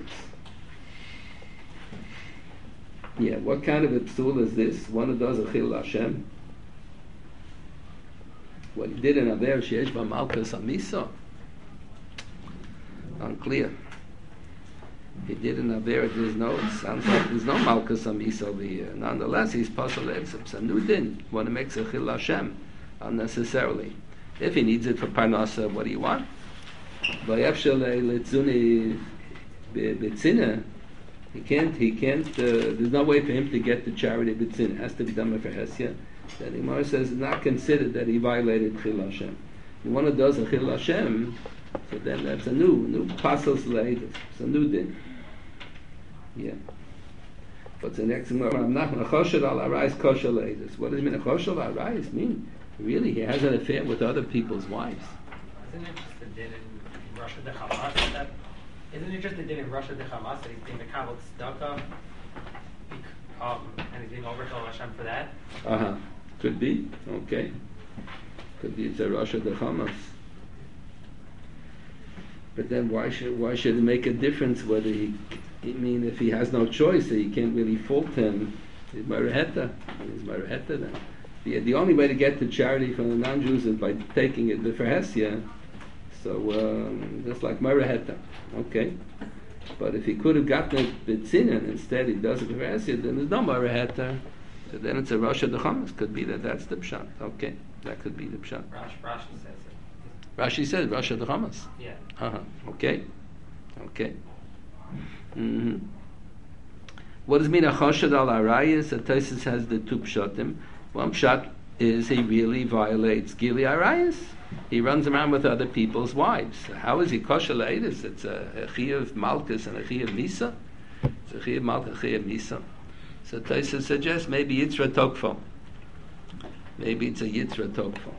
[SPEAKER 1] Yeah, what kind of a psul is this? One who does a chilul Hashem. What he did in Aver sheyesh ba malchus amisa. Unclear. He did in Aver. There's no. It sounds like there's no malchus amisa over here. Nonetheless, he's pasal etzim. New din. One who makes a chilul Hashem unnecessarily. If he needs it for parnasa, what do you want? Vayefshalei letzuni betzina. He can't, he can't, uh, there's no way for him to get the charity b'tzin. It has to be done for Hesya. Then the Gemara says it's not considered that he violated Chil Hashem. The one who does a Chil Hashem, so then that's a new, new pasals leidus. It's a new din. Yeah. But the next Gemara, I'm not going to choshed al arais kosher leidus. What does it mean, a choshed al arais mean? Really, he has an affair with other people's wives.
[SPEAKER 6] Isn't it just a din in Russia the Hamas that Isn't it just a din in Russia the Hamas that he's being the Kabbalah tzedakah, um, and he's being over Chil Hashem for that?
[SPEAKER 1] Uh huh. Could be. Okay. Could be it's a Russia the Hamas. But then why should why should it make a difference whether he? I mean, if he has no choice, so you can't really fault him. He's Maraheta. He's Maraheta then. The, the only way to get to charity from the non-Jews is by taking it for Hesya. So um, that's like Maraheta. Okay. But if he could have gotten it b'tzinin, instead he does it for Hesya, then there's no Maraheta. So then it's a Rosh Hashanah. Could be that that's the pshat. Okay. That could be the pshat.
[SPEAKER 6] Rashi, Rashi says it.
[SPEAKER 1] Rashi says Rosh Hashanah.
[SPEAKER 6] Yeah.
[SPEAKER 1] Uh-huh. Okay. Okay. Mm-hmm. What does it mean a choshed al arayis? The Tosfos has the two pshatim. One pshat is he really violates gili arayis. He runs around with other people's wives. How is he kosher leidus? It's a, a chiyuv malchus and a chiyuv misa. It's a chiyuv malchus, a chiyuv misa. So Tosfos suggests maybe yitzra tokfo. Maybe it's a yitzra tokfo.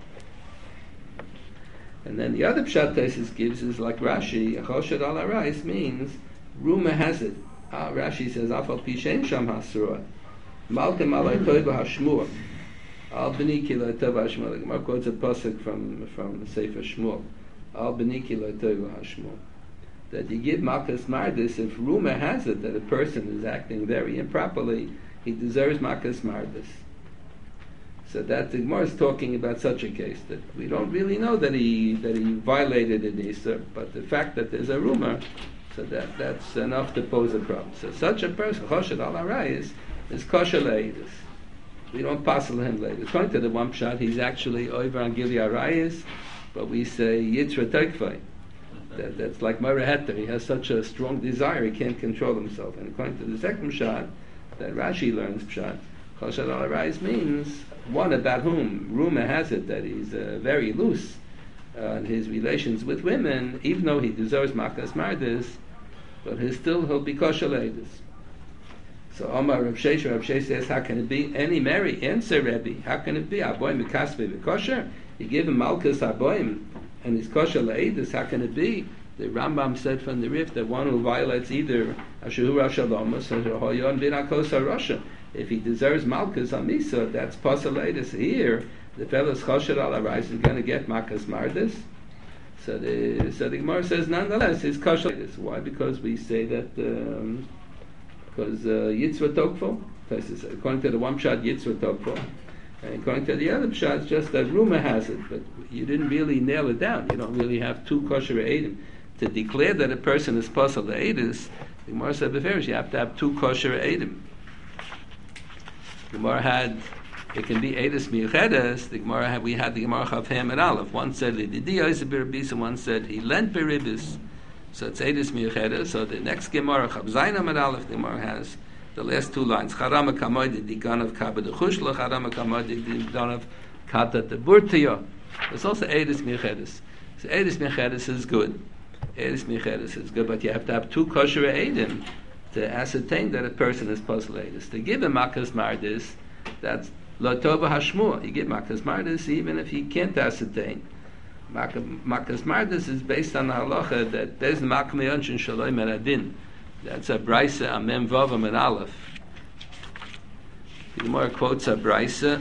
[SPEAKER 1] And then the other pshat Tosfos gives is like Rashi. Choshed al arayis means rumor has it. Ah, Rashi says afal pishen sham hasura. Malkem alay toiva hashmur. Al beniki la tova hashmur. The Gemara quotes a pasuk from from the Sefer Shmuel. Al beniki la tova hashmur. That you give makas mardis if rumor has it that a person is acting very improperly, he deserves makas mardis. So that the Gemara is talking about such a case that we don't really know that he that he violated an Isur, but the fact that there's a rumor, so that that's enough to pose a problem. So such a person, choshed al arayis, is kosher leidus. We don't passel him later. According to the one pshat, he's actually over on gili arayis, but we say yitzra tekfei. That, that's like Maraheta. He has such a strong desire, he can't control himself. And according to the second pshat, that Rashi learns pshat, choshed al arayis means one about whom rumor has it that he's uh, very loose uh, in his relations with women, even though he deserves makas mardis, but he still he'll be kosher leidus. So Omar Rav Shesha, Rav Shesha says, how can it be? Any Mary, answer Rebbe, how can it be? Aboim mikasve v'kosher? You give him malchus aboim, and he's kosher leidus. How can it be? The Rambam said from the Rif that one who violates either Ashehu Rashalomus or Hoyon Bin Akosa Rasha, if he deserves Malkus Amisa, that's Pasalatus. Here, the fellow's Chosher al Arais is going to get Makas Mardis. So the, so the Gemara says, nonetheless, it's Kosher. Why? Because we say that, um, because uh, Yitzvah Tokfo, according to the one shot, Yitzvah Tokfo, and according to the other shot, it's just that rumor has it, but you didn't really nail it down. You don't really have two Kosher Eidim. To declare that a person is Pasal Eidus, the Gemara said before, you have to have two Kosher Eidim. The Gemara had, it can be Eidus Miuchedes. The Gemara had, we had the Gemara Chav Hem and Aleph. One said Lididia is a Biribis, and one said he lent Biribis. So it's Eidus Miuchedes. So the next Gemara Chav Zainam and Aleph, the Gemara has the last two lines. Charama Kamoid the Digan of Kabad Chushla, Charama Kamoid the Digan of Kata the Burtiya. There's also Eidus Miuchedes. So Eidus Miuchedes is good. Eidus Miuchedes is good, but you have to have two kosher eidim to ascertain that a person is Pasal Eidus. To give him Makas Mardis, that's Lo Tova Hashmua. You give Makas Mardis even if he can't ascertain. Makas Mardis is based on the halacha that there's the Makam Yonshin Shaloi Meradin. That's a Braisa, a Mem Vavam and Aleph. The Gemara quotes a Braisa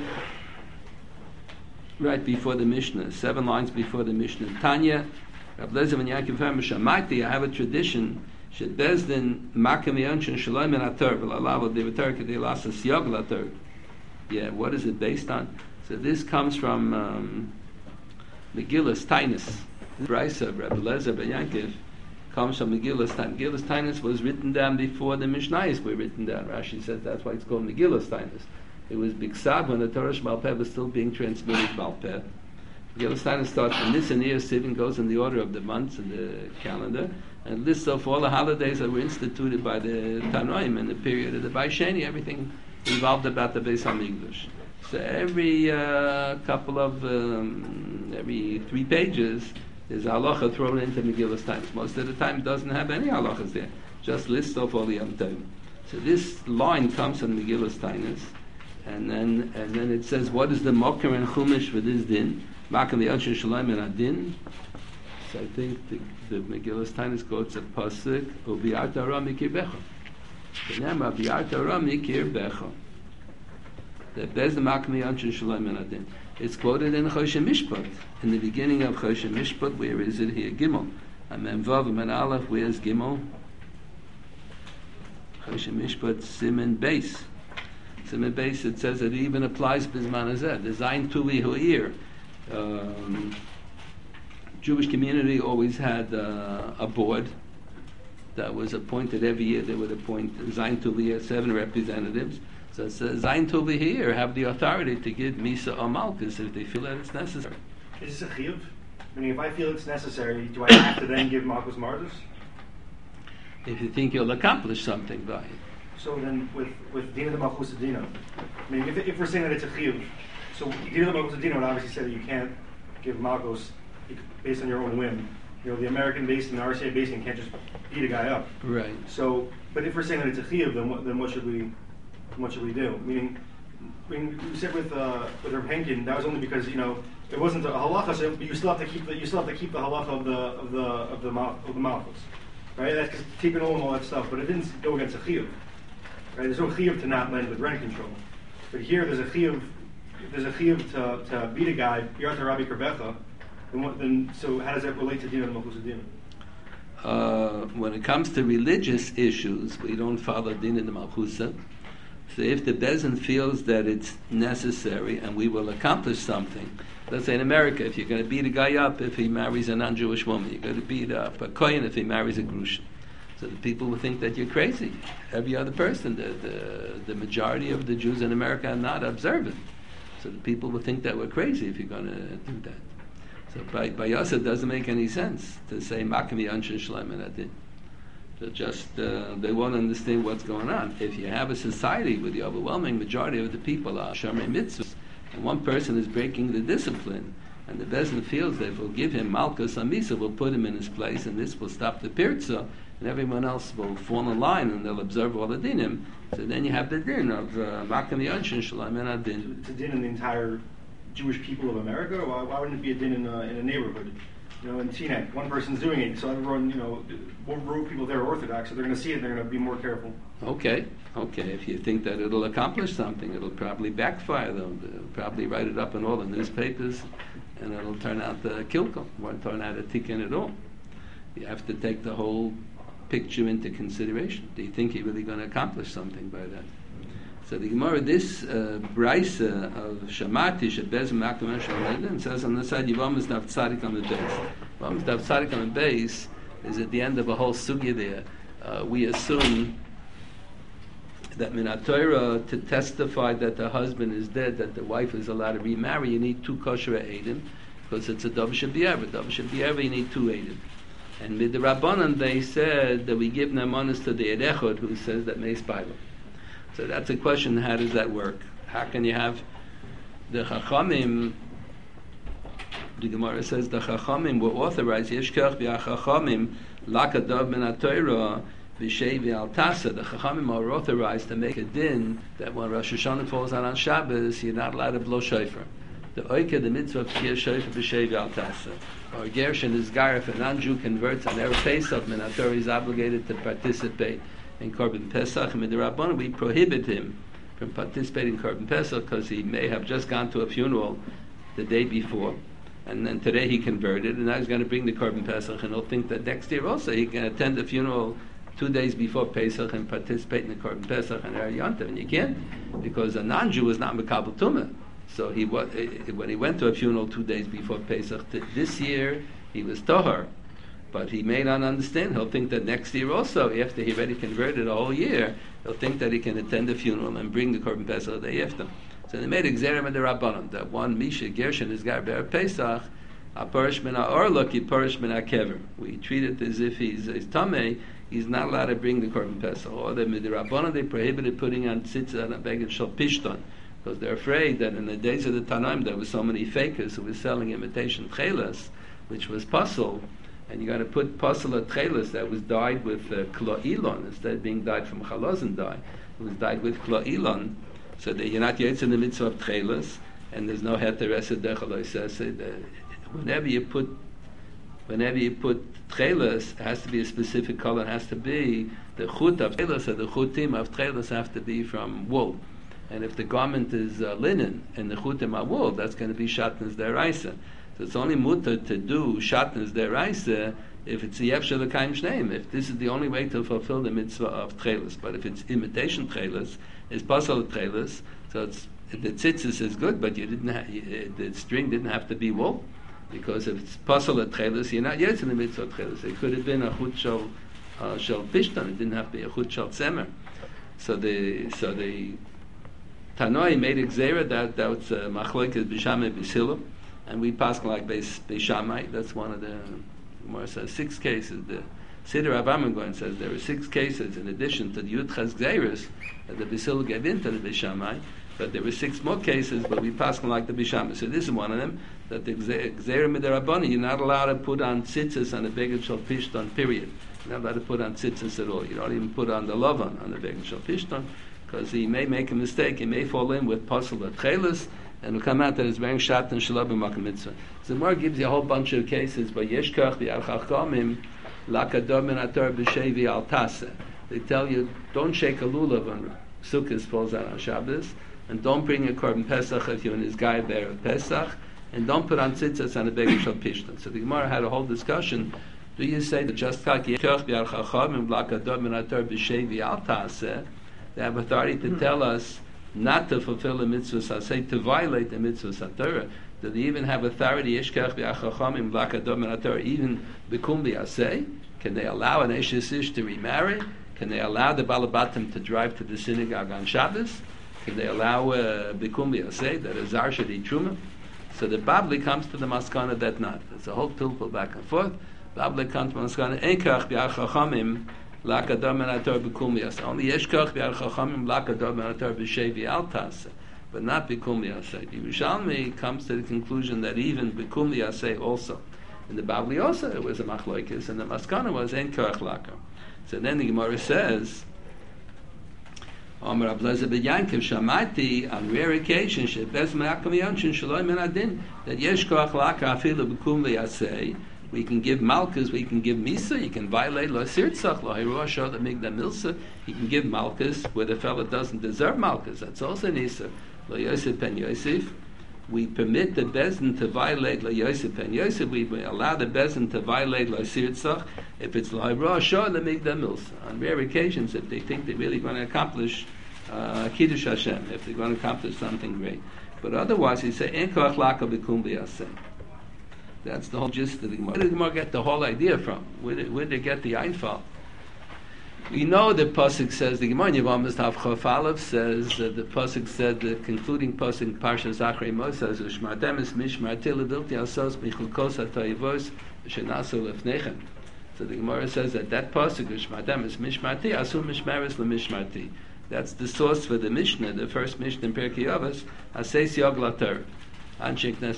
[SPEAKER 1] right before the Mishnah, seven lines before the Mishnah. Tanya, Rabbi Lezer ben Yaakov Shamaiti, I have a tradition. Shet Bezdin Makam Yonshin Shaloi Menator v'Lalav Devator Kedei Lasas Yog Lator. Yeah, what is it based on? So this comes from um, Megillas Tainus. The Braisa of Rabbi Lezer ben Yaakov comes from Megillas Tainus. Megillas Tainus was written down before the Mishnayos were written down. Rashi says that's why it's called Megillas Tainus. It was Biksav when the Torah Shebal Peh was still being transmitted Shebal Peh. Megillas Tainus starts from Nisan, Iyar, Sivan, goes in the order of the months in the calendar, and lists off all the holidays that were instituted by the Tanoim in the period of the Baisheni. Everything involved about the Beis HaMikdash. So every uh, couple of, um, every three pages, there's a halacha thrown into Megillas Tainus. Most of the time it doesn't have any halachas there, just lists off all the Yom Tov. So this line comes from Megillas Tainus, and then and then it says, what is the Mokher and Chumash for this din? Makam Yonshin Shalom and Adin. So I think the, the Megillas Tainus quotes a pasuk, Ubi'at Hara Mikir Becha. V'nema Ubi'at Hara Mikir Becha. That there's the Makam Yonshin Shalom and Adin. It's quoted in Choshen Mishpat. In the beginning of Choshen Mishpat, where is it here? Gimel. And then Vav and Aleph, where's Gimel? Choshen Mishpat, Simen Beis. Simen Beis, it says that it even applies Bizman Azeh. Design Tuli Hu'ir. Um, Jewish community always had uh, a board that was appointed every year. They would appoint Zayin Tuli seven representatives. So it says Zayin Tuli here have the authority to give Misa or Malkus if they feel that it's necessary.
[SPEAKER 5] Is this a chiyuv? Meaning, if I feel it's necessary, do I have to then give Malkus Mardus?
[SPEAKER 1] If you think you'll accomplish something by it.
[SPEAKER 5] So then, with with Dina the Malchus Dina, I mean, if, if we're saying that it's a chiyuv, so Dina the Malchus Dina would obviously say that you can't give Malchus based on your own whim. You know, the American based and the R C A based can't just beat a guy up.
[SPEAKER 1] Right.
[SPEAKER 5] So, but if we're saying that it's a chiyuv, then what then what should we what should we do? Meaning, when you said with uh, with Reb Henkin, that was only because you know it wasn't a halacha, so you still have to keep the you still have to keep the halacha of the of the of the mal, of the malchus, right? That's because keeping all and all that stuff, but it didn't go against a chiyuv, right? There's no chiyuv to not lend with rent control, but here there's a chiyuv there's a chiyuv to to beat a guy Yarta Rabbi Kerbecha, and what then? So how does that relate to Dina and Malchus Dina?
[SPEAKER 1] Uh, when it comes to religious issues, we don't follow Din and the Malchusa. So if the Bezin feels that it's necessary and we will accomplish something, let's say in America, if you're going to beat a guy up if he marries a non-Jewish woman, you're going to beat up a Kohen if he marries a Grushin. So the people will think that you're crazy. Every other person, the, the, the majority of the Jews in America are not observant. So the people will think that we're crazy if you're going to do that. So by, by us it doesn't make any sense to say Makam Yanshin Shalem and Adin. So just, uh, they won't understand what's going on. If you have a society where the overwhelming majority of the people are Shamrei Mitzvahs, and one person is breaking the discipline, and the Bezin feels that if we'll give him Malkus Amisa, we'll put him in his place, and this will stop the Pirza, and everyone else will fall in line, and they'll observe all the dinim. So then you have the din of Makam Yanshin Shalem and Adin.
[SPEAKER 5] It's a din in the entire Jewish people of America, or why, why wouldn't it be a din in a, in a neighborhood? You know, in Teaneck, one person's doing it, so everyone, you know, more rural people there are Orthodox, so they're going to see it and they're going to be more careful.
[SPEAKER 1] Okay, okay. If you think that it'll accomplish something, it'll probably backfire. They'll, they'll probably write it up in all the newspapers, and it'll turn out the kilkel. Won't turn out a tikkun at all. You have to take the whole picture into consideration. Do you think you're really going to accomplish something by that? So the Gemara, this uh, brisa of Shamati Shebez Makom Shalom says on the side Yivam is Dav Tzadik on the base. Yivam is Dav Tzadik on the base is at the end of a whole sugya there. Uh, we assume that min Torah to testify that the husband is dead, that the wife is allowed to remarry, you need two kosher eidim, because it's a Dav Shabiyava. Dav Shabiyava, you need two eidim. And with the Rabbanan, they said that we give namanis to the Erechot, who says that Meis Bible. So that's a question, how does that work? How can you have the Chachamim, the Gemara says the Chachamim were authorized, Yeshkach v'achachamim lakadav min ha-Torah v'shei v'al-tasa. The Chachamim are authorized to make a din that when Rosh Hashanah falls out on Shabbos, you're not allowed to blow shofar. The oike, the mitzvah of Tkiyah shofar v'shei v'al-tasa. Or Gershon is gar, if a non-Jew converts on Erev Pesach, min ha-Torah is obligated to participate in Korban Pesach, and with the Rabbanan we prohibit him from participating in Korban Pesach because he may have just gone to a funeral the day before, and then today he converted, and now he's going to bring the Korban Pesach, and he'll think that next year also he can attend the funeral two days before Pesach and participate in the Korban Pesach and Erev Yontav, and you can't, because a non-Jew is not Mekabel Tumah. So he was, when he went to a funeral two days before Pesach, this year he was Tohar. But he may not understand. He'll think that next year also, after he already converted a whole year, he'll think that he can attend the funeral and bring the Korban Pesach the day after. So they made a gzerim of the Rabbanon, that one Misha Gershon is gar ber Pesach, a parish min ha'orlok, he parish min ha'kever. We treat it as if he's, he's tamei, he's not allowed to bring the Korban Pesach. Or the Rabbanon, they prohibited putting on tzitzit and a beged shel pishton, because they're afraid that in the days of the Tanaim there were so many fakers who were selling imitation chelas, which was puzzle. And you got to put pasal trelis that was dyed with uh, kloilon instead of being dyed from chalazon dye. It was dyed with kloilon, so that you're not yet in the mitzvah of trelis, and there's no heter esed dechaloi says it. Whenever you put, whenever you put trelis, it has to be a specific color. It has to be the chut of trelis or the chutim of trelis have to be from wool. And if the garment is uh, linen and the chutim are wool, that's going to be shatnez deraisa. So it's only mutter to do shatnez deraisa if it's the yefshel l'kaim shneim. If this is the only way to fulfill the mitzvah of trelis, but if it's imitation trelis, it's pasal trelis. So it's, the tzitzis is good, but you didn't ha- the string didn't have to be wool, because if it's pasal trelis, you're not yet in the mitzvah of trelis. It could have been a chut shel uh, shel pishton. It didn't have to be a chut shel tzemer. So the so the Tanoi made a gzera that that was uh, machlokes b'shamai b'silu. And we pass like Beis Shammai. That's one of the more says six cases. The Siddur Avram says there were six cases in addition to the Yud Ches Gzeiros that the Basil gave into the Beis Shammai. But there were six more cases, but we pass like the Beis Shammai. So this is one of them. That the Gzeira Midarabani, you're not allowed to put on tzitzis on the Beged Shel Pishton. Period. You're not allowed to put on tzitzis at all. You don't even put on the lovan on the Beged Shel Pishton, because he may make a mistake. He may fall in with Pasal Atchelis, and it'll come out that it's wearing shat and shalab and makam mitzvah. So the Gemara gives you a whole bunch of cases, but yeshkach v'yarchachamim lakadom min ator b'shevi al tase. They tell you, don't shake a lulav when Sukkot falls out on Shabbos, and don't bring a korban Pesach if you're in his guy bear of Pesach, and don't put on tzitzis on a beged shel pishton. So the Gemara had a whole discussion. Do you say that just kach yeshkach v'yarchachamim lakadom min ator b'shevi al tase? They have authority to tell us not to fulfill the mitzvah saseh, to violate the mitzvah satorah. Do they even have authority? Yeshkach v'achachamim v'lakadom and even b'kum v'aseh? Can they allow an eshes ish to remarry? Can they allow the balabatim to drive to the synagogue on Shabbos? Can they allow b'kum uh, v'aseh that a zar should eat truma? So the Babli comes to the maskana that not. It's a whole tilpul back and forth. Babli comes to the maskana enkach v'achachamim lakadom and ator b'kum v'aseh. Only yeshkach v'achachamim lakadom and ator b'shevi al taseh, but not b'kum v'aseh. The Yerushalmi comes to the conclusion that even b'kum v'aseh also. In the Babli also it was a machlokes, and the maskana was enkach lakar. So then the Gemara says, Amar Ablezer ben Yankiv Shamati on rare occasions shebez me'akom yanshin shaloi min adin that yesh koach laka afilu b'kum v'yasei We can give malchus, we can give misa, you can violate lo sirtzach, lo hirosha, the migda milsa, you can give malchus where the fellow doesn't deserve malchus, that's also nisa. Lo Yosef ben Yosef, we permit the bezin to violate lo Yosef ben Yosef, we allow the bezin to violate lo sirtzach, if it's lo hirosha, the migda milsa. On rare occasions, if they think they're really going to accomplish uh, Kiddush Hashem, if they're going to accomplish something great. But otherwise, he say, En koach laka b'kum b'yaseh. That's the whole gist of the Gemara. Where did the Gemara get the whole idea from? Where did, where did they get the Einfall? We know the Pasuk says, the Gemara Yevamos Tav Chof Aleph says, uh, the Pasuk said, the concluding Pasuk in Parshas Achrei Mos says, Ushmartem es mishmarti levilti asos michulkos hatayivos shenasu lefnechem. So the Gemara says that that Pasuk, Ushmartem es mishmarti, asu mishmeres lemishmarti. That's the source for the Mishnah, the first Mishnah in Pirkei Avos, Aseis Yog Later. You have to make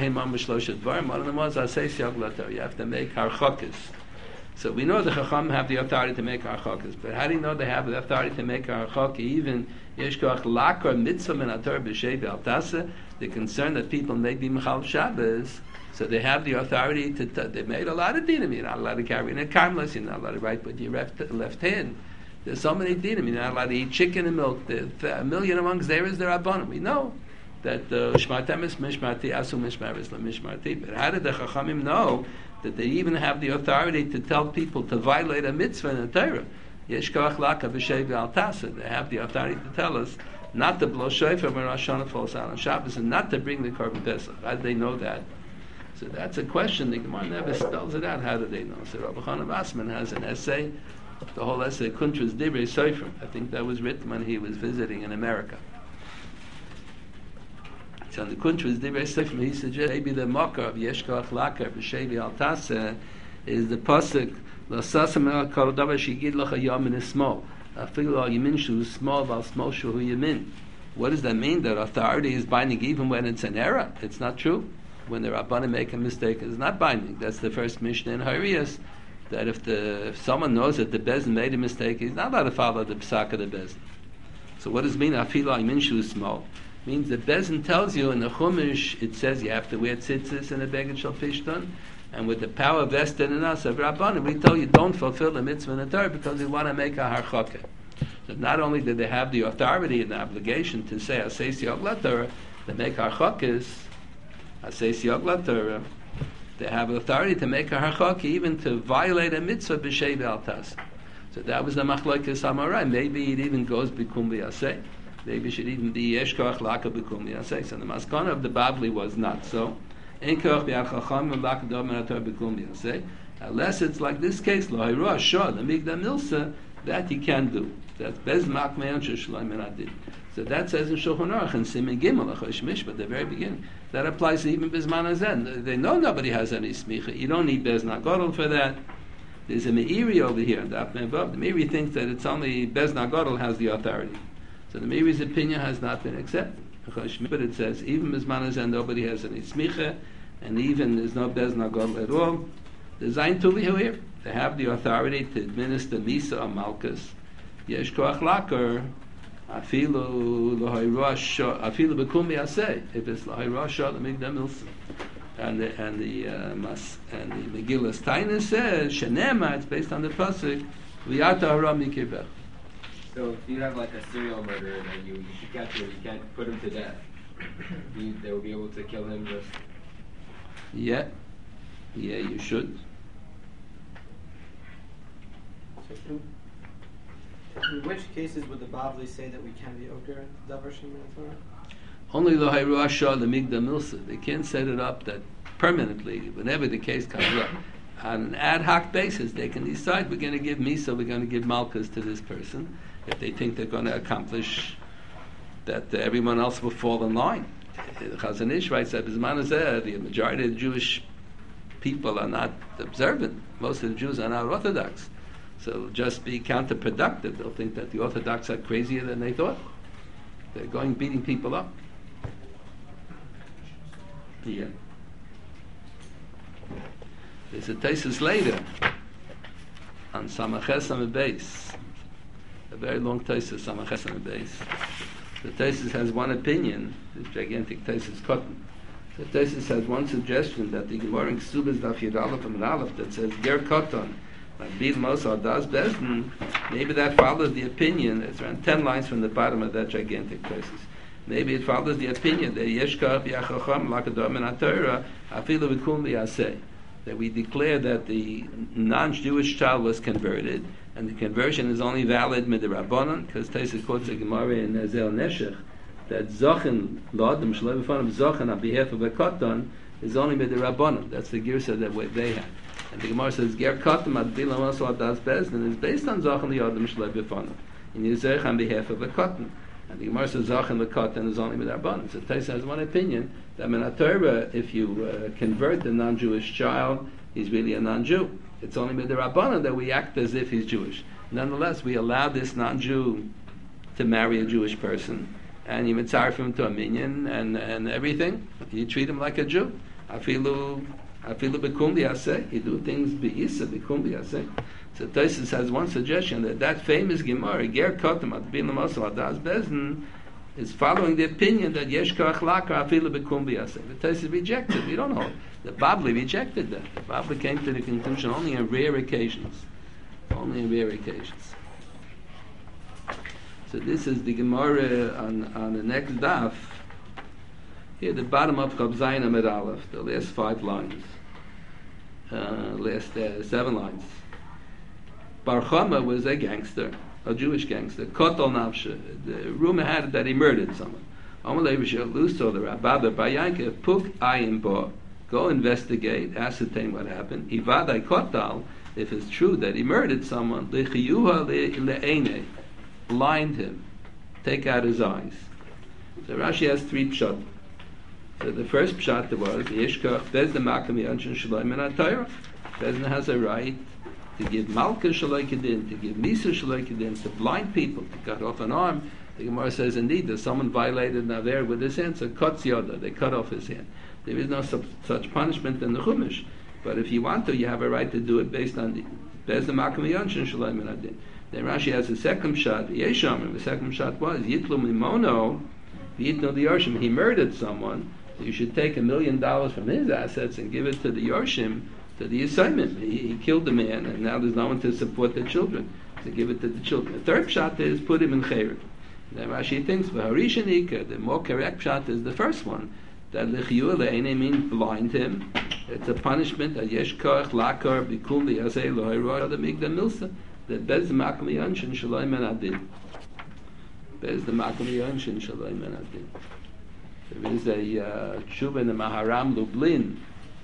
[SPEAKER 1] harchokes. So we know the Chacham have the authority to make harchokes, but how do you know they have the authority to make harchok? Even yeshkoach lakar mitzvah min ator b'shei b'altasa, the concern that people may be mechal Shabbos, so they have the authority to. T- they made a lot of dinim. You're not allowed to carry in a karmelis. You're not allowed to write with your left, left hand. There's so many dinim. You're not allowed to eat chicken and milk. There's a million amongst there is there rabbanim. We know that shmartem is mishmarti, asu mishmaris la mishmarti. But how did the Chachamim know that they even have the authority to tell people to violate a mitzvah in the Torah? Yesh koach laka b'shei v'altasa. They have the authority to tell us not to blow shofar when Rosh Hashanah falls out on Shabbos and not to bring the korban pesach. How did they know that? So that's a question. The Gemara never spells it out. How do they know? So Rabbi Chana Basman has an essay, the whole essay, Kuntra's Divrei Sofer. I think that was written when he was visiting in America. So on the Kuntra's Divrei Sofer, he suggests maybe the mocker of Yeshkoach Lakar b'Shevi Al Taseh is the pasuk L'sasam el kol davar shigid l'cha yamin ismo afilu al yamin shu small val small shu yamin. What does that mean? That authority is binding even when it's an error? It's not true. When the Rabbanim make a mistake, it's not binding. That's the first Mishnah in Hariyas, that if the if someone knows that the Bezin made a mistake, he's not allowed to follow the Psak of the Bezin. So what does it mean? Afilu al yamin shu small means the Bezin tells you in the Chumash, it says you have to wear tzitzis and a beged shel pishton, and with the power vested in us of Rabbanim, we tell you don't fulfill the mitzvah in the Torah because we want to make a harchokah. So not only did they have the authority and the obligation to say Aseis Yog LaTorah, they make harchokahs, Aseis Yog LaTorah, they have authority to make a harchokah, even to violate a mitzvah b'shei v'altas. So that was the machlokes Amorai. Maybe it even goes b'kum v'yaseh. Maybe it should even be Yeshkoach Laka b'kum v'yaseh. So the maskana of the Babli was not so. Unless it's like this case, Lo Hayroah Shor, the Migda Milsa, that he can do. That's Bez Makmeyan Sheshloim Meradid. So that says in Shulchan Aruch and Siman Gimel, Achosh Mishpat, the very beginning. That applies to even Bezman Hazen. They know nobody has any smicha. You don't need Bez Nagodol for that. There's a Meiri over here in Daf Mevav. The Meiri thinks that it's only Bez Nagodol has the authority. So the Meiri's opinion has not been accepted. But it says even Bezman Hazen nobody has any smicha, and even there's no Bez Nagodol at all. The Zayin Tuvi here, they have the authority to administer Misa or Malkus. Yesh Koach Lakar, Afilu L'Hayroah Shor, Afilu B'kum Yaseh, if it's L'Hayroah Shor, the Migdal Milsa. And the, and the, uh, Mas, and the Megillah Taina says, Shenema, it's based on the Pasuk, V'yata Hara Mikibech.
[SPEAKER 7] So if you have like a serial murderer that you, you can't you can't put him to death, you, they will be able to kill him just...
[SPEAKER 1] Yeah, yeah, you should.
[SPEAKER 3] In, in which cases would the Bavli say that we can be Oker Davar Shem Torah?
[SPEAKER 1] Only the Hayruah Shah, the Migdal Milsa. They can't set it up that permanently, whenever the case comes up. On an ad hoc basis, they can decide we're going to give Misa, we're going to give Malchus to this person, if they think they're going to accomplish that uh, everyone else will fall in line. Chazon Ish writes that the majority of the Jewish people are not observant. Most of the Jews are not Orthodox. So it'll just be counterproductive. They'll think that the Orthodox are crazier than they thought. They're going beating people up. Yeah. There's a thesis later on Samaches on the base. A very long thesis, Samaches on the base. The thesis has one opinion, this gigantic thesis cotton, The Tosfos has one suggestion that the Gemara in Ksubas Daf Yud Aleph and Aleph that says Ger Koton, like Bil Mosar Das Bezdin, maybe that follows the opinion. It's around ten lines from the bottom of that gigantic Tosfos. Maybe it follows the opinion that Yeshkach Yachacham Lakadom and Atorah Afilu V'Kum V'Yaseh, that we declare that the non-Jewish child was converted, and the conversion is only valid midrabanan, because Tosfos quotes a Gemara in Ezel Neshech that Zochen La'adam Shelo B'Fanav Zochen on behalf of a Koton is only midrabanan. That's the girsa that way they have. And the Gemara says Ger Koton Ad Bilam Osal Das Bezdin is based on Zochen La'adam Shelo B'Fanav, and Yizerich on behalf of a Koton. And the Gemara says Zochen L'Koton is only midrabanan. So Tosfos has one opinion that in Torah, if you uh, convert a non-Jewish child, he's really a non-Jew. It's only midrabanan that we act as if he's Jewish. Nonetheless, we allow this non-Jew to marry a Jewish person, and you mitzaref him to a minyan and, and everything. You treat him like a Jew. Afilu afilu b'kum b'yaseh. You do things b'isa b'kum b'yaseh. So Tosfos has one suggestion that that famous Gemara, Ger Kotam at Bilam Osal Adas Bezdin, is following the opinion that Yesh Koach Lakar Afilu B'kum B'Yaseh. The Tosfos rejected. We don't hold. The Babli rejected that. The Babli came to the conclusion only on rare occasions. Only on rare occasions. So this is the Gemara on, on the next daf. Here, the bottom of Chav Zayin Amud Aleph, the last five lines. Uh, last uh, seven lines. Bar Chama was a gangster, a Jewish gangster. Kotol Nafshe. The rumor had it that he murdered someone. Amalei Rishel Luso, the Rabbi Bayanke, Puk Ayin Bo. Go investigate, ascertain what happened. Ivadai Kotal, if it's true that he murdered someone, Lechiyuha Le'ene, blind him, take out his eyes. So Rashi has three pshat. So the first pshat was Yeshkach Bezdin Makam Yanshin Shalom and Atayra. Bezdin has a right to give Malka Shalaikadin, to give Misa Shalaikadin, to blind people, to cut off an arm. The Gemara says, indeed, that someone violated Naver with his hand, so cuts Yoda, they cut off his hand. There is no sub- such punishment in the Chumash. But if you want to, you have a right to do it based on the Bezdin Makam Yanshin Shalom and Adin. Then Rashi has a second shot, Yesham, the second shot was, Yitlu Mimono, Yitlu the Yorshim, he murdered someone, so you should take a million dollars from his assets and give it to the Yorshim, to the assignment. He, he killed the man, and now there's no one to support the children, to give it to the children. The third shot is put him in Chayr. Then Rashi thinks, the more correct shot is the first one, that L'chiyuah Le'ene means blind him. It's a punishment, that Yesh Koach Lakar B'kum V'yaseh Lo Ha'roy Ad Migdal Milsa, that Bez the Makam Yanshin Shalom and Adin. Bez the Makam Yanshin Shalom and Adin. There is a uh, tshuva in the Maharam Lublin,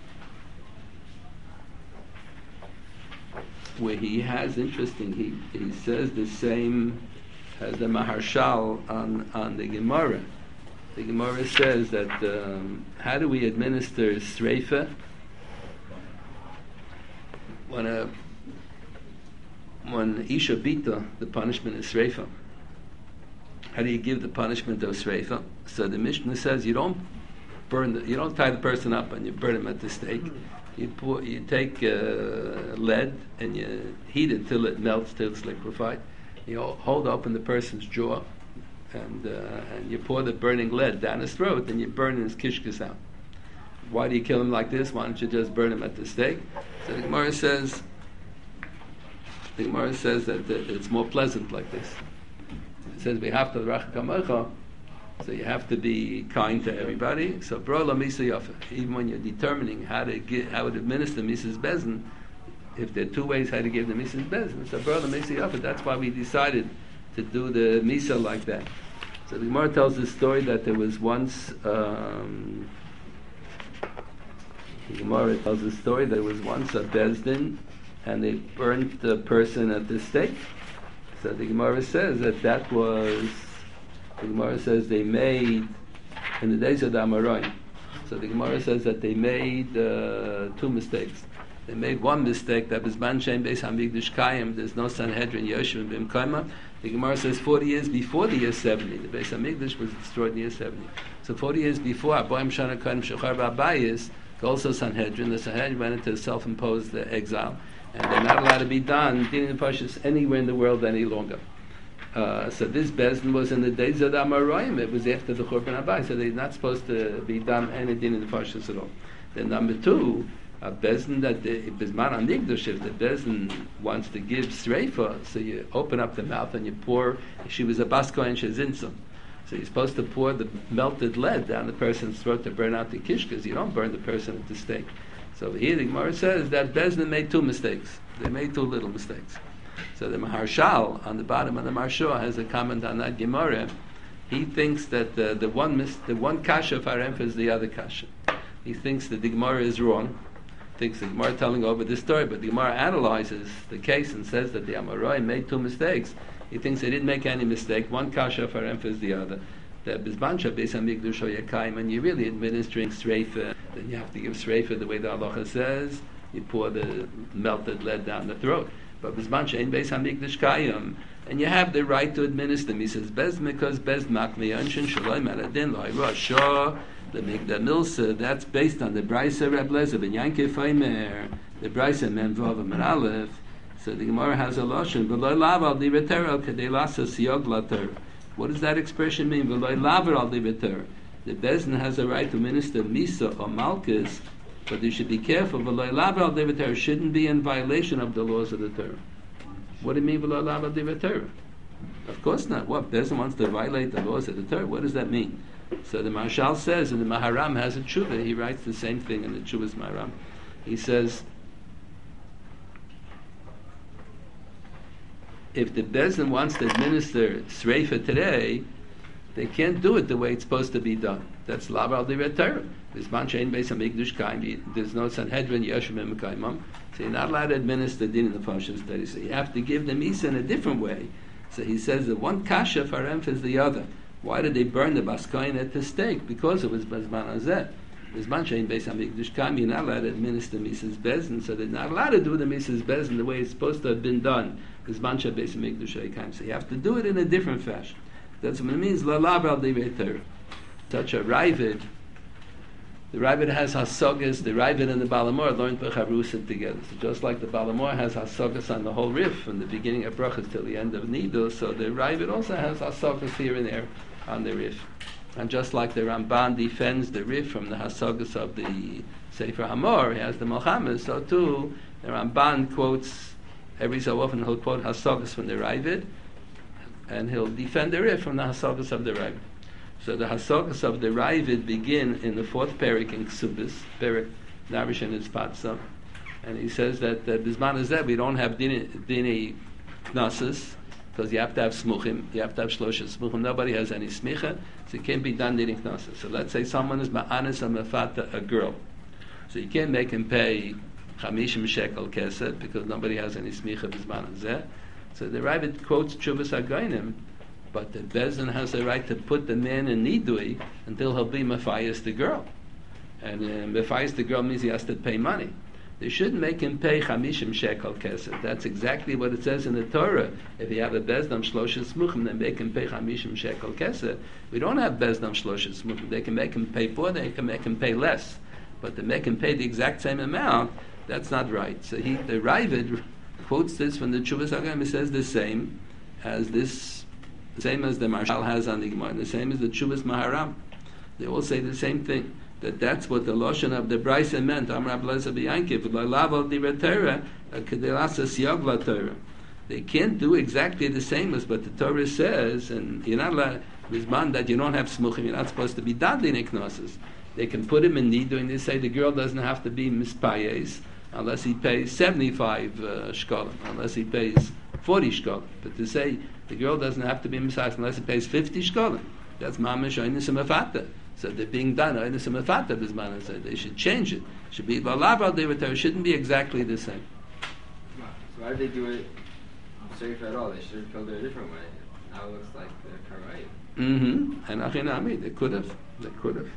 [SPEAKER 1] where he has, interesting, he, he says the same as the Maharshal on, on the Gemara. The Gemara says that um, how do we administer Sreifa? When a when Isha Bita, the punishment is Sreifa. How do you give the punishment of Sreifa? So the Mishnah says you don't burn the, you don't tie the person up and you burn him at the stake. You pour, you take uh, lead and you heat it till it melts, till it's liquefied. You hold open the person's jaw, and uh, and you pour the burning lead down his throat, and you burn his kishkas out. Why do you kill him like this? Why don't you just burn him at the stake? So the Gemara says, the Gemara says that, that it's more pleasant like this. It says we have to rach kamecha, so you have to be kind to everybody. So brola misa yafa. Even when you're determining how to get, how to administer Missus Bezin, if there are two ways how to give the Missus Bezin, so brola misa yafa. That's why we decided to do the misa like that. So the Gemara tells the story that there was once. Um, the Gemara tells the story that there was once a bezdin, and they burnt the person at the stake. So the Gemara says that that was. The Gemara says they made in the days of the Amoraim. So the Gemara says that they made uh, two mistakes. They made one mistake that was Ban Shem Beis Hamikdash Kayim. There's no Sanhedrin Yoshev Bim Kaima. The Gemara says forty years before the year seventy. The Beis Hamikdash was destroyed in the year seventy. So forty years before Aboim Shana Kayim Shechar Ba'bayis, also Sanhedrin. The Sanhedrin went into self-imposed uh, exile, and they're not allowed to be done dealing the Pashas anywhere in the world any longer. Uh, so this Bezdin was in the days of the Amoraim. It was after the Churban Abayis, so they're not supposed to be done anything in the Pashas at all. Then number two, a Bezdin that the Bisman Anigdosh, if the Bezdin wants to give Sreifa, so you open up the mouth and you pour, she was a Basko and Shezinsim. So you're supposed to pour the melted lead down the person's throat to burn out the kishkas. You don't burn the person at the stake. So here the Gemara says that Bezdin made two mistakes. They made two little mistakes. So the Maharshal on the bottom of the Marshua has a comment on that Gemara. He thinks that the, the one mis- the one kasha of Haremph is the other kasha. He thinks that the Gemara is wrong. Thinks the Gemara telling over the story, but the Gemara analyzes the case and says that the Amorai made two mistakes. He thinks they didn't make any mistake. One kasha of Haremph is the other. The Bizbansha Beis Hamikdash Yakaim, and you're really administering Sreifa, then you have to give Sreifa the way the Halacha says. You pour the melted lead down the throat. But Bizbansha in Beis Hamikdash Kayim, and you have the right to administer them. He says, Bez Mikos, Bez Makmi, Anshin Shalom Aladin, Loi Roshah, the Migda Milsa, that's based on the Braisa Reb Lezer, Ben Yankei Feimer, the Braisa Men Vav and Aleph. So the Gemara has a loshon, V'loi Laval Di Vetero, Kedei Lasa Siyog Later. What does that expression mean? V'loi Laval Di Vetero. The Bezdin has a right to minister Misa or Malchus, but you should be careful. V'loi Laval Di Vetero shouldn't be in violation of the laws of the Torah. What do you mean V'loi Laval Di Vetero? Of course not. What? Bezdin wants to violate the laws of the Torah? What does that mean? So the Marshal says, and the Maharam has a tshuva, he writes the same thing in the Tshuva's Maharam. He says, if the Bezdin wants to administer Sreifa today, they can't do it the way it's supposed to be done. That's Lavar Divrei Torah. There's Manchein Beis Hamikdash Kaim, there's no Sanhedrin Yeshua Mekaimam, so you're not allowed to administer din in the Pashas study. So you have to give them Isa in a different way. So he says that one kasha for Haremph is the other. Why did they burn the Baskoin at the stake? Because it was Bazman Azeh. There's Manchein Beis Hamikdash Kaim, you're not allowed to administer Mises Bezdin, so they're not allowed to do the Mises Bezdin the way it's supposed to have been done. There's Manchein Beis Hamikdash Kaim. So you have to do it in a different fashion. That's what it means, Lalav al Divrei Torah. Such a Ravid, the Ravid has Hasogas, the Ravid and the Balamor learned Becharusa together. So just like the Balamor has Hasogas on the whole riff, from the beginning of Brachas till the end of Nidus, so the Ravid also has Hasogas here and there on the riff. And just like the Ramban defends the riff from the Hasogas of the Sefer Hamor, he has the Mohammed, so too the Ramban quotes, every so often he'll quote Hasogas from the Ravid, and he'll defend the riff from the Hasogas of the Ravid. So the Hasogas of the Ravid begin in the fourth Perik in Ksubis, Perik Narish and its Patzah, and he says that uh, Bisman is that we don't have Dini, dini Knossos, because you have to have Smuchim, you have to have Shlosha Smuchim, nobody has any Smicha, so it can't be done Dini Knossos. So let's say someone is Ma'anis or Mefata, a girl. So you can't make him pay Chamishim Shekel Kesed, because nobody has any Smicha Bisman Azeh. So the Ravid quotes Chuvas Agoinim, but the Bezdin has the right to put the man in Nidui until he'll be Matthias the girl. And uh, Matthias the girl means he has to pay money. They shouldn't make him pay Chamishim Shekel Kesed. That's exactly what it says in the Torah. If you have a Bezdam Shlosha Smuchim, they make him pay Chamishim Shekel Kesed. We don't have Bezdam Shlosha Smuchim. They can make him pay more, they can make him pay less. But to make him pay the exact same amount, that's not right. So he, the Ravid quotes this from the Chuvas Agam. He says the same as this, the same as the Marshal has on the Gemara, and the same as the Chuvas Maharam. They all say the same thing, that that's what the Loshen of the Braisa meant. Amar Blaza B'Yankiv, L'Laval Divrei Torah, Kedei Lasa Siyog LaTorah. They can't do exactly the same as what the Torah says, and you're not allowed to respond that you don't have Smuchim, you're not supposed to be Dadli Neknosis. They can put him in Nidu, and they say the girl doesn't have to be Mispayes, unless he pays seventy-five uh, shkolim, unless he pays forty shkolim. But to say the girl doesn't have to be misayis unless he pays fifty shkolim, that's mamish oinus mefata. So they're being done oinus mefata bisman. So they should change it. It should be valav Divrei Torah. Shouldn't be exactly the same.
[SPEAKER 7] So why did they do it safe at all? They should have killed it a different way. Now it looks like they're karai.
[SPEAKER 1] Mm-hmm. And achinami, they could have. They could have.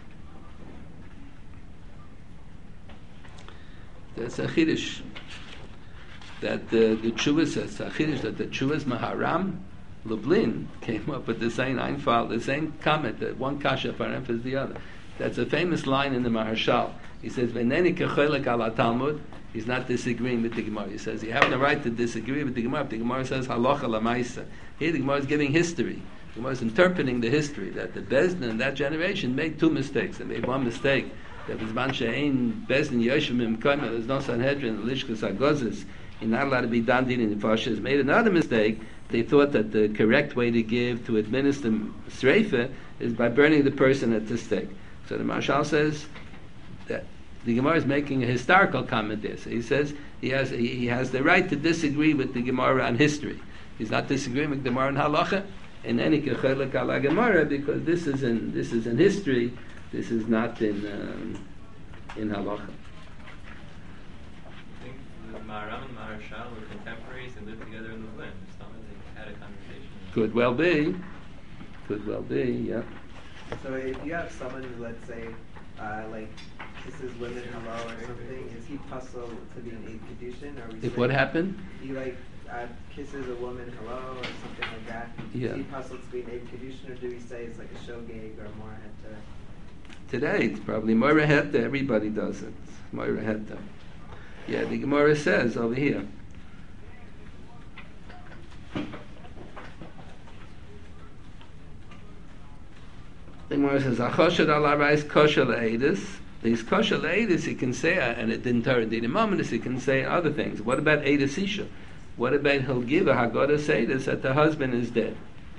[SPEAKER 1] That's a chiddush that uh, the Chuvas says, a chiddush that the Chuvas Maharam Lublin came up with the same Einfall, the same comment that one kasha for Haremph is the other. That's a famous line in the Maharshal. He says, "V'neni kecholek ala Talmud." He's not disagreeing with the Gemara. He says you have the right to disagree with the Gemara. If the Gemara says halacha lamaisa, Here the Gemara is giving history. The Gemara is interpreting the history that the Bezdin in that generation made two mistakes. They made one mistake that was man she'ein Bezdin Yoshim im Koimel, there's no Sanhedrin, Lishkas Agozis, you're not allowed to be done in the Fashas. Made another mistake. They thought that the correct way to give, to administer Sreifa, is by burning the person at the stake. So the Marshal says that the Gemara is making a historical comment there. So he says he has he has the right to disagree with the Gemara on history. He's not disagreeing with the Gemara on halacha, and any kechelek ala Gemara, because this is in this is in history. This is not in um, in halacha.
[SPEAKER 8] I think the Maharam and Maharshal were contemporaries and lived together in the land. It's not that they had a conversation.
[SPEAKER 1] Could well be. Could well be. Yeah.
[SPEAKER 3] So if you have someone who, let's say, uh, like kisses women hello or something, is he puzzled to be an Eid Kedushin? Or we
[SPEAKER 1] If
[SPEAKER 3] say
[SPEAKER 1] what happened?
[SPEAKER 3] he like uh, kisses a woman hello or something like that?
[SPEAKER 1] Yeah.
[SPEAKER 3] Is he puzzled to be an Eid Kedushin, or do we say it's like a show gig or more at uh,
[SPEAKER 1] Today it's probably Moira Heta. Everybody does it. Moira Heta. Yeah, the Gemara says over here. The Gemara says, "Achoshed al arais kosher le'edus." These kosher le'edus, he can say, and it didn't turn the moment. He can say other things. What about edus isha? What about he'll give a hagodah edus that the husband is dead?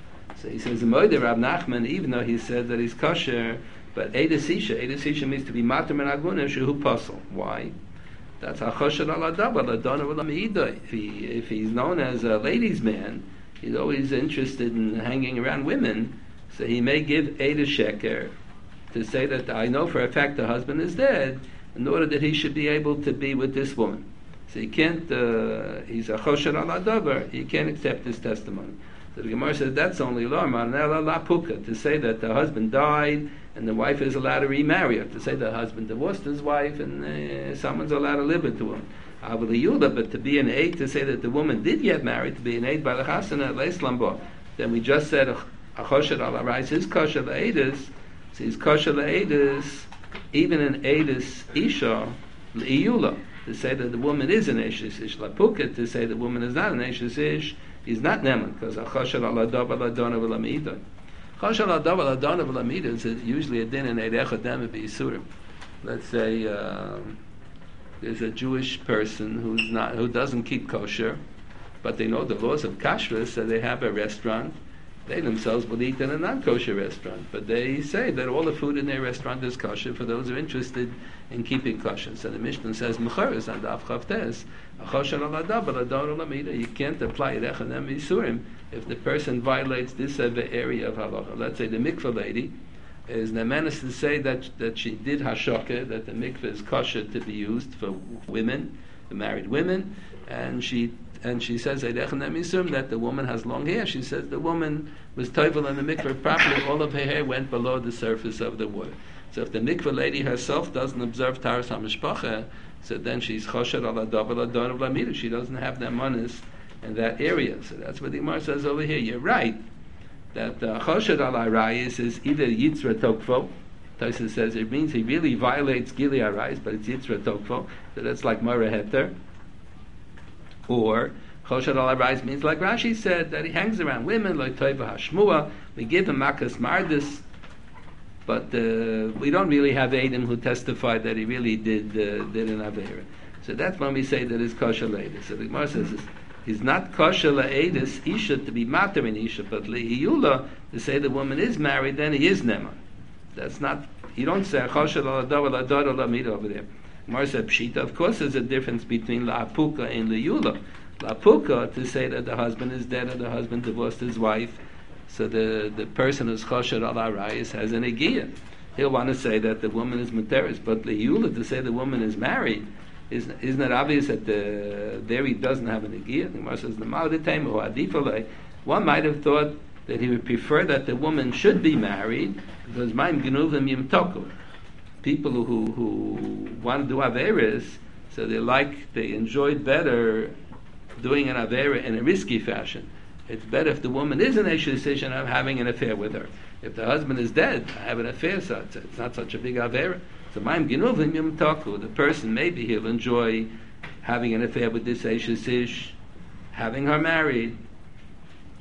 [SPEAKER 1] So he says, "Moeder Rav Nachman," even though he said that he's kosher, but edus isha, edus isha means to be matam and aguna shehu pasal. Why? That's achoshed al adab al adona v'lamidoi. If he if he's known as a ladies' man, he's always interested in hanging around women. So he may give Eid sheker to say that I know for a fact the husband is dead, in order that he should be able to be with this woman. So he can't. Uh, he's a chosher al adavar. He can't accept his testimony. So the Gemara says that's only law manela la puka, to say that the husband died and the wife is allowed to remarry, or to say the husband divorced his wife and uh, someone's allowed to live with the woman. But to be an aid, to say that the woman did get married, to be an aid by the chasana leislambo, then we just said a chosher al arais is kosher le'edus. So he's kosher le'edus, even an edus isha le'iyula, to say that the woman is an eshes ish. Lapuka, to say the woman is not an eshes ish, he's not neman, because a chosher al adav al adona v'lamida. Chosher al adav al adona v'lamida is usually a din in eidecha dem b'yisurim. Let's say uh, there's a Jewish person who's not who doesn't keep kosher, but they know the laws of kashrus, so they have a restaurant. They themselves will eat in a non-kosher restaurant, but they say that all the food in their restaurant is kosher for those who are interested in keeping kosher. So the Mishnah says, "Mecharis and Daf Chavtes, Achosher al Adav al Adon al Amida." You can't apply Rechanam Yisurim if the person violates this area of halacha. Let's say the mikveh lady is nemenis to say that that she did hashokah, that the mikveh is kosher to be used for women, for married women, and she. And she says that the woman has long hair. She says the woman was toivel in the mikveh properly. All of her hair went below the surface of the water. So if the mikveh lady herself doesn't observe Taras HaMishpacha, so then she's chosher al adav al adon of lamida. She doesn't have that manis in that area. So that's what the Gemara says over here. You're right that chosher al arayis is either yitzra tokfo. Taisa says it means he really violates gili arayis, but it's yitzra tokfo. So that's like mara heter. Or chosher al arais means like Rashi said that he hangs around women like toiva hashmua. We give him makas mardis, but uh, we don't really have Eidim who testified that he really did uh, did an avera. So that's when we say that it's kosher leidus. So the Gemara says he's not kosher leidus isha to be mater in isha, but leiyula to say the woman is married, then he is neman. That's not. You don't say kosher al adav al adar al amida over there. Marsa Pshita, of course, there's a difference between la'apuka and la'yula. La'apuka, to say that the husband is dead or the husband divorced his wife, so the, the person who's chosher al arayis has an egiyah. He'll want to say that the woman is materis, but la'yula, to say the woman is married, isn't, isn't it obvious that the, there he doesn't have an egiyah? The Gemara says, one might have thought that he would prefer that the woman should be married, because ma'im genuvim yim toku. People who, who, who want to do averas, so they like, they enjoy better doing an avera in a risky fashion. It's better if the woman is an eshes decision of having an affair with her. If the husband is dead, I have an affair, so it's, it's not such a big avera. So ma'im ginuvim yom taku, the person maybe he'll enjoy having an affair with this eshes ish, having her married.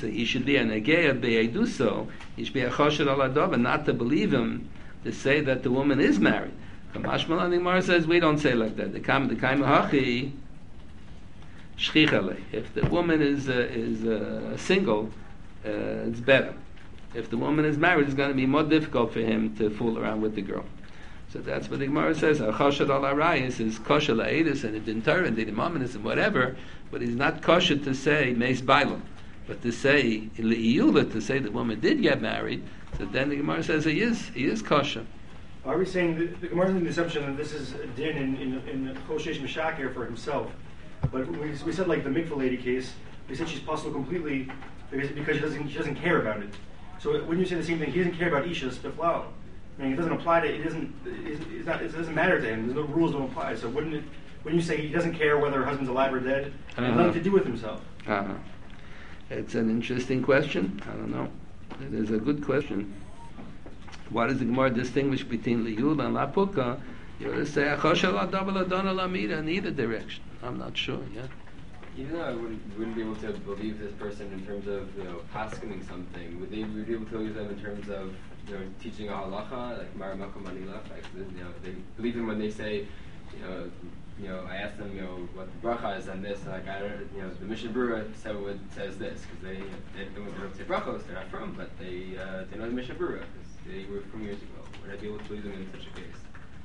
[SPEAKER 1] So he should be a negeya be'eduso. He should be a choshed al adov, and not to believe him to say that the woman is married. Kamashmal and the Gemara says we don't say like that. The kam the kaim hachi shchichale. If the woman is uh, is uh, single, uh, it's better. If the woman is married, it's going to be more difficult for him to fool around with the girl. So that's what the Gemara says. Choshed al arayis is kosher la'edus and it didn't turn and didn't mominus and whatever, but he's not kosher to say meis bailam. But to say le'iyula, to say the woman did get married, so then the Gemara says he is he is kosher.
[SPEAKER 5] Are we saying that the Gemara is in the assumption that this is a din in in, in Choshesh Meshakir for himself? But we, we said like the mikvah lady case, we said she's possible completely because, because she doesn't she doesn't care about it. So wouldn't you say the same thing? He doesn't care about Isha's biflau. I mean, it doesn't apply to it. Doesn't it's not, it doesn't matter to him. There's no rules don't apply. So wouldn't it? Wouldn't you say he doesn't care whether her husband's alive or dead? It has
[SPEAKER 1] Uh-huh.
[SPEAKER 5] nothing to do with himself.
[SPEAKER 1] Uh-huh. It's an interesting question. I don't know. It is a good question. Why does the Gemara distinguish between liyula and lapuka? You would say achoshel adav ladon lamida in either direction. I'm not sure yet.
[SPEAKER 7] Even though I wouldn't, wouldn't be able to believe this person in terms of, you know, paskening something, would they would be able to believe them in terms of, you know, teaching a halacha, like Maramakom Manilach, like, you know, they believe them when they say, you know, you know, I asked them, you know, what the bracha is on this, and like, I don't, you know, the Mishnah Berurah said what says this, because they, they, they don't say brachos, they're not from, but they, uh, they know the Mishnah Berurah, because they were from years ago. Would I be able to believe them in such a case?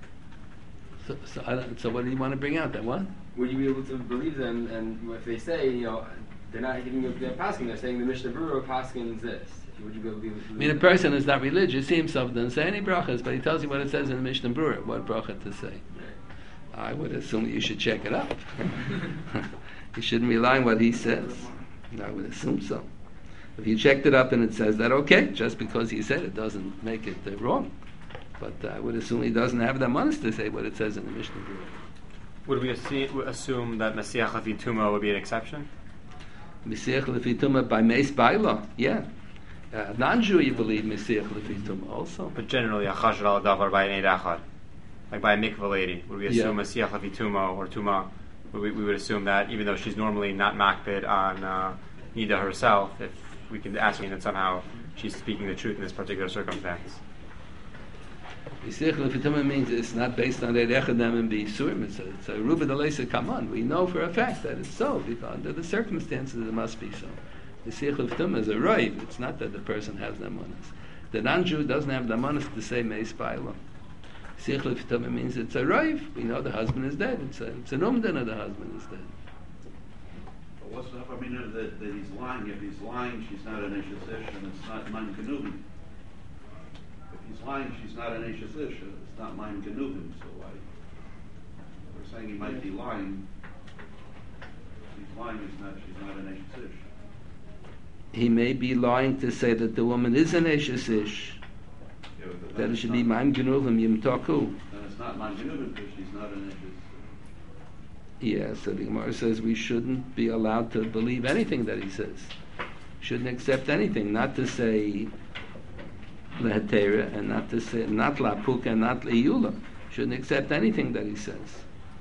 [SPEAKER 1] So, so, I don't, so what do you want to bring out then? What?
[SPEAKER 7] Would you be able to believe them? And if they say, you know, they're not giving you their paskin, they're saying the Mishnah Berurah paskins this. Would you be able to believe?
[SPEAKER 1] I mean, a person who's not religious, he himself doesn't say any brachas, but he tells you what it says in the Mishnah Berurah, what bracha to say. I would assume you should check it out. You shouldn't rely on what he says. I would assume so. If you checked it up and it says that, okay, just because he said it doesn't make it uh, wrong. But uh, I would assume he doesn't have the manas to say what it says in the Mishnah Berurah.
[SPEAKER 9] Would we assume, assume that Mesiach Lefi Tuma would be an exception?
[SPEAKER 1] Mesiach Lefi Tuma by Meis Baila, yeah. Uh, non-Jew, you believe Mesiach Lefi Tuma also.
[SPEAKER 9] But generally, a Chashed al Davar by an Eid Achad, like by a mikvah lady, would we assume
[SPEAKER 1] Yeah.
[SPEAKER 9] Mesiach Lefi Tuma or Tuma? Would we, we would assume that even though she's normally not makbid on uh, Nida herself, if we can ascertain that somehow she's speaking the truth in this particular circumstance.
[SPEAKER 1] Mesiach Lefi Tuma means it's not based on Eid Echadem and B'Yisurim. It's a, it's a Ruba D'Leisa Kaman. We know for a fact that it's so, because under the circumstances it must be so. Mesiach Lefi Tuma is a roiv. It's not that the person has the manas. The non-Jew doesn't have the manas to say Meis Baila. Mesiach Lefi Tuma means it's a roiv. We know the husband is dead. It's a, it's an umdan of the husband is dead.
[SPEAKER 4] But what's up? I mean, uh, that, that he's lying. If he's lying, she's not an Ishes Ish, and it's not Man Genubim. If he's lying, she's not an Ishes Ish, it's not Man Genubim. So why? We're saying he might be lying. If he's lying, he's not, she's not an Ishes Ish.
[SPEAKER 1] He may be lying to say that the woman is an Eshes Ish.
[SPEAKER 4] Yeah, but
[SPEAKER 1] That
[SPEAKER 4] then
[SPEAKER 1] it
[SPEAKER 4] it's
[SPEAKER 1] should
[SPEAKER 4] not-
[SPEAKER 1] be Ma'am Genuvim Yim Taku.
[SPEAKER 4] Then it's not Man Genubim because she's not an Ishes.
[SPEAKER 1] Yeah, so the Gemara says we shouldn't be allowed to believe anything that he says. Shouldn't accept anything, not to say lehetera and not to say not lapuka and not leiyula. Shouldn't accept anything that he says.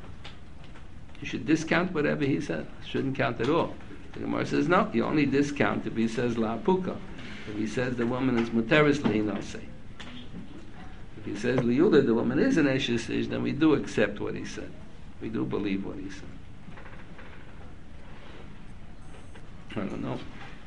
[SPEAKER 1] You should discount whatever he says. Shouldn't count at all. The Gemara says no. You only discount if he says lapuka. If he says the woman is muteris lehinase. If he says liyula, the woman is an eshes ish, then we do accept what he said. We do believe what he said. I don't know.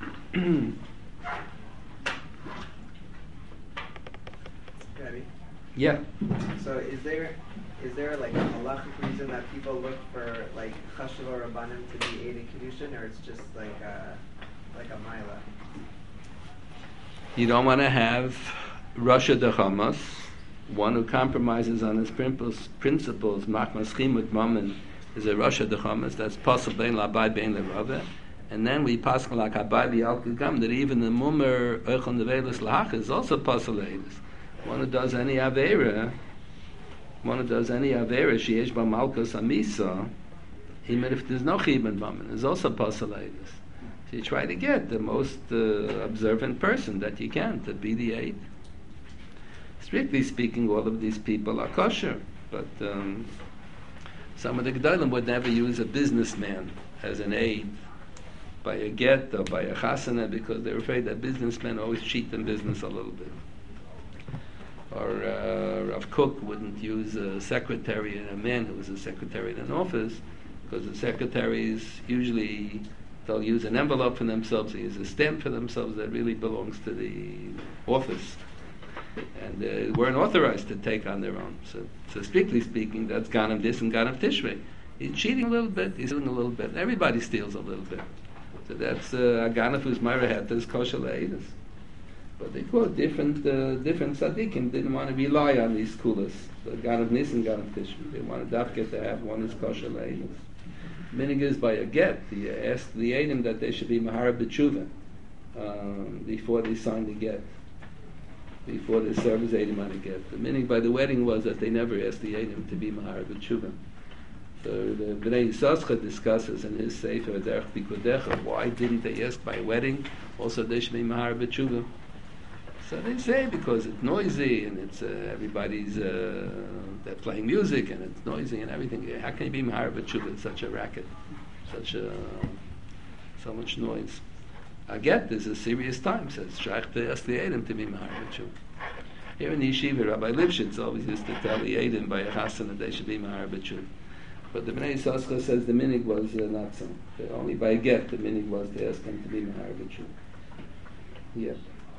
[SPEAKER 3] Ready?
[SPEAKER 1] Yeah.
[SPEAKER 3] So is there is there like a halachic reason that people look for like chashuv or rabbanim to be aid in kedushin, or it's just like a like a mila?
[SPEAKER 1] You don't want to have Rasha Dechamas, one who compromises on his principles, principles machmas chimut mammon, is a Rasha Dechamas. That's possible bein labai bein lerave. And then we pass like Abai Li'al that even the Mummer Eichon Nevelis Lahach is also possible. One who does any Avera, one who does any Avera, Sheyesh Ba Malkus Amisa, even if there's no Chibin Mammon, is also possible. So you try to get the most uh, observant person that you can to be the aid. Strictly speaking, all of these people are kosher, but um, some of the Gedolim would never use a businessman as an aid. by a get or by a chasana because they're afraid that businessmen always cheat in business a little bit. Or uh, Rav Kook wouldn't use a secretary and a man who was a secretary in an office, because the secretaries usually they'll use an envelope for themselves, they use a stamp for themselves that really belongs to the office. And they weren't authorized to take on their own. So, so strictly speaking, that's Ganem this and Ganem Tishrei. He's cheating a little bit, he's stealing a little bit, everybody steals a little bit. So that's uh, Ganef who's Myrahetas, Kosher Le'edus. But they call it different, uh, different tzaddikim didn't want to rely on these kulas. The Ganem Nis and Ganem Tishrei. They wanted Dafka to have one is Kosher Le'edus. Minig is by a get. He asked the Eidim that they should be Mahara B'tshuva um, before they signed the get. Before they serve as Eidim on the get. The minig by the wedding was that they never asked the Eidim to be Mahara B'tshuva. So the Bnei Yissaschar discusses in his Sefer Derech Pikudecha, why didn't they ask by wedding also they should be Mahara B'tshuva? So they say because it's noisy and it's uh, everybody's uh, they're playing music and it's noisy and everything. How can you be Mahara B'tshuva? It's such a racket, such a so much noise. I get this is a serious time. Says Shaykh to ask the Eidim to be Mahara B'tshuva. Here in the yeshiva, Rabbi Lipschitz always used to tell the Eidim by a chassan that they should be Mahara B'tshuva. But the Bnei Yissaschar says the minig was uh, not so. Only by a get the minig was to ask them to be Mahara B'tshuva. Yeah.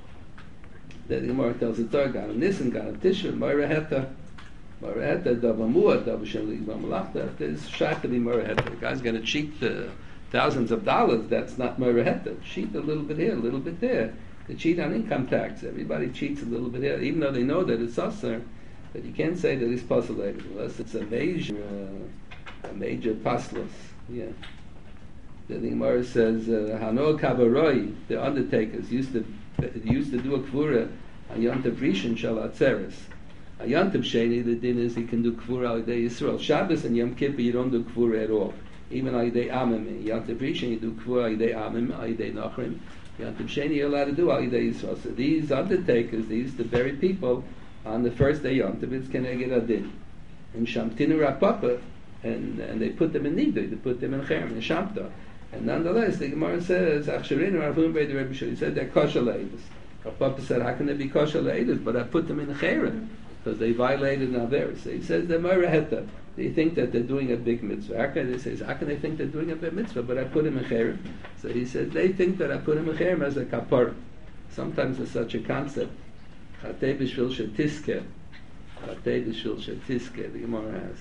[SPEAKER 1] The Gemara tells the Torah, Ganem Nisan, Ganem Tishrei, Moira Heta, Moira Heta, Dava Mu'at, Dava Shem Ligba Malachta. If there's shot to be Moira Heta, the guy's going to cheat uh, thousands of dollars, that's not Moira Heta. Cheat a little bit here, a little bit there. They cheat on income tax. Everybody cheats a little bit here, even though they know that it's Asar, but you can't say that it's postulated unless it's a major, uh, a major paslos. Yeah. The Gemara says, Hano Kabaroi, the undertakers used to used to do a kvura on Yontav Rishon Shal Atzeres. On Yontav Sheni, the din is he can do kvura al Yidei Yisrael. Shabbos and Yom Kippur you don't do kvura at all. Even al Yidei Amim. Yontav Rishon you do kvura al Yidei Amim, al Yidei Nachrim. Yontav Sheni you're allowed to do al Yidei Yisrael. So these undertakers, they used to bury people on the first day Yontav. It's Keneged Adin. And Shamtinu Rapapa, and and they put them in Nidui, they put them in Cherem, in Shamta. And nonetheless, the Gemara says, Achsharin Ravun Beit Rebbe Shua. He said they're kosher le'edus. Rav Papa said, how can they be kosher le'edus? But I put them in Cherem because they violated Naveris. So he says they're Moira Heta. They think that they're doing a big mitzvah. How can they say? How can they think they're doing a big mitzvah? But I put them in Cherem. So he says they think that I put them in Cherem as a kapar. Sometimes there's such a concept. Chatei b'shvil shetiske. Chatei b'shvil shetiske. The Gemara has.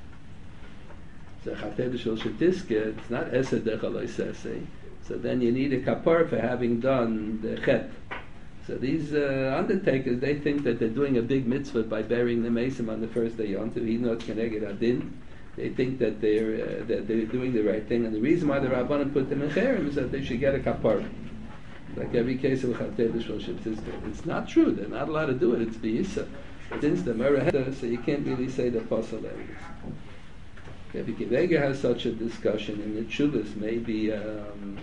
[SPEAKER 1] So it's not Esed Dechaloi Sese. So then you need a kapar for having done the chet. So these uh, undertakers, they think that they're doing a big mitzvah by burying the mesim on the first day Yontiv. He knows Keneged Adin. They think that they're uh, that they're doing the right thing, and the reason why the Rabbanan put them in Cherem is that they should get a kapar. Like every case of Chatei B'Shvil Shetiske. It's not true. They're not allowed to do it. It's B'Yisa. But it's the Meraheta, so you can't really say the Pasal Eres. If Kivega has such a discussion in the Chuvas, maybe um,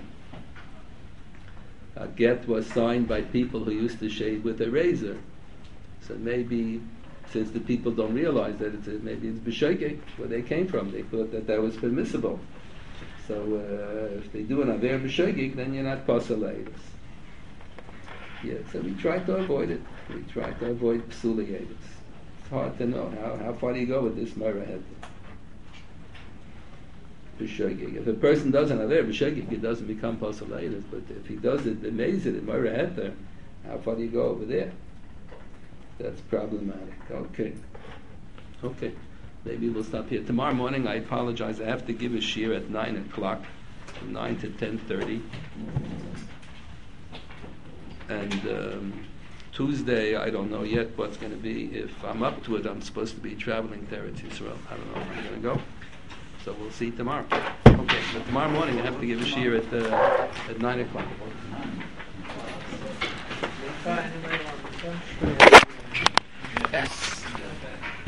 [SPEAKER 1] a get was signed by people who used to shave with a razor. So maybe, since the people don't realize that it's a, maybe it's b'shogeg where they came from, they thought that that was permissible. So uh, if they do an aver b'shogeg, then you're not pasalaydus. Yeah, so we try to avoid it. We try to avoid psulayadus. It's hard to know how how far do you go with this marahed. If a person doesn't have b'shogeg, it doesn't become pasalaydus. But if he does it, the mezid, the marahed, how far do you go over there? That's problematic. Okay. Okay. Maybe we'll stop here. Tomorrow morning, I apologize, I have to give a shiur at nine o'clock, from nine to ten thirty. And um, Tuesday, I don't know yet what's going to be. If I'm up to it, I'm supposed to be traveling to Eretz Yisrael. I don't know if I'm going to go. So we'll see tomorrow. Okay, but tomorrow morning I have to give a shiur at, uh, at nine o'clock. Yes.